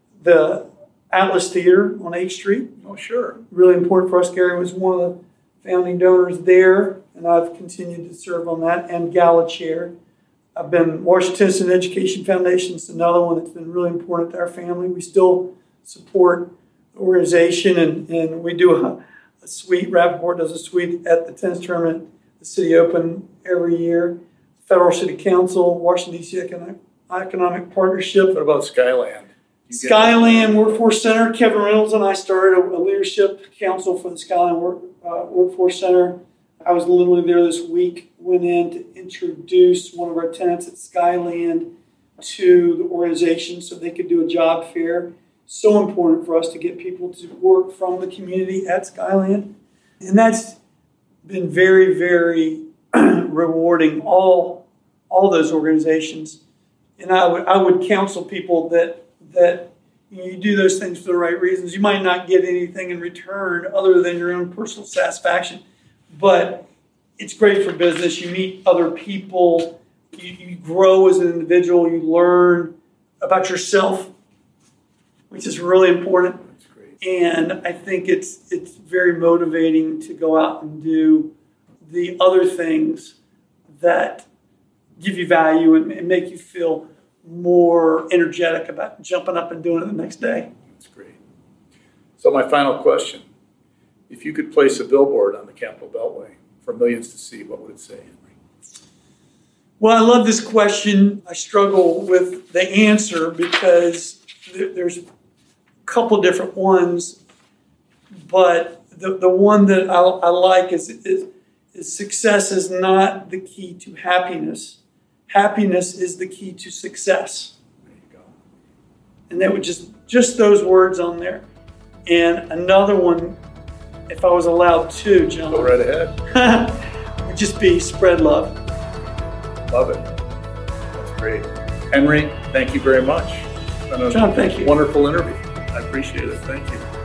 The Atlas Theater on eighth Street. Oh, sure. Really important for us. Gary was one of the founding donors there, and I've continued to serve on that, and Gala Chair. I've been Washington Education Foundation. It's another one that's been really important to our family. We still support the organization, and, and we do a, a suite. Rappaport does a suite at the tennis tournament, the City Open, every year. Federal City Council, Washington, D C Economic, Economic Partnership. What about Skyland? Skyland Workforce Center. Kevin Reynolds and I started a, a leadership council for the Skyland Work, uh, Workforce Center. I was literally there this week, went in to introduce one of our tenants at Skyland to the organization so they could do a job fair. So important for us to get people to work from the community at Skyland. And that's been very, very rewarding, all, all those organizations. And I would, I would counsel people that that you do those things for the right reasons. You might not get anything in return other than your own personal satisfaction, but it's great for business. You meet other people, you, you grow as an individual, you learn about yourself, which is really important. That's great. And I think it's it's very motivating to go out and do the other things that give you value and, and make you feel more energetic about jumping up and doing it the next day. That's great. So my final question, if you could place a billboard on the Capitol Beltway for millions to see, what would it say, Henry? Well, I love this question. I struggle with the answer because there's a couple different ones, but the, the one that I, I like is, is, is success is not the key to happiness. Happiness is the key to success. There you go. And that would just, just those words on there. And another one, if I was allowed to, John. Go right ahead. would just be spread love. Love it. That's great. Henry, thank you very much. John, thank you. Wonderful interview. I appreciate it. Thank you.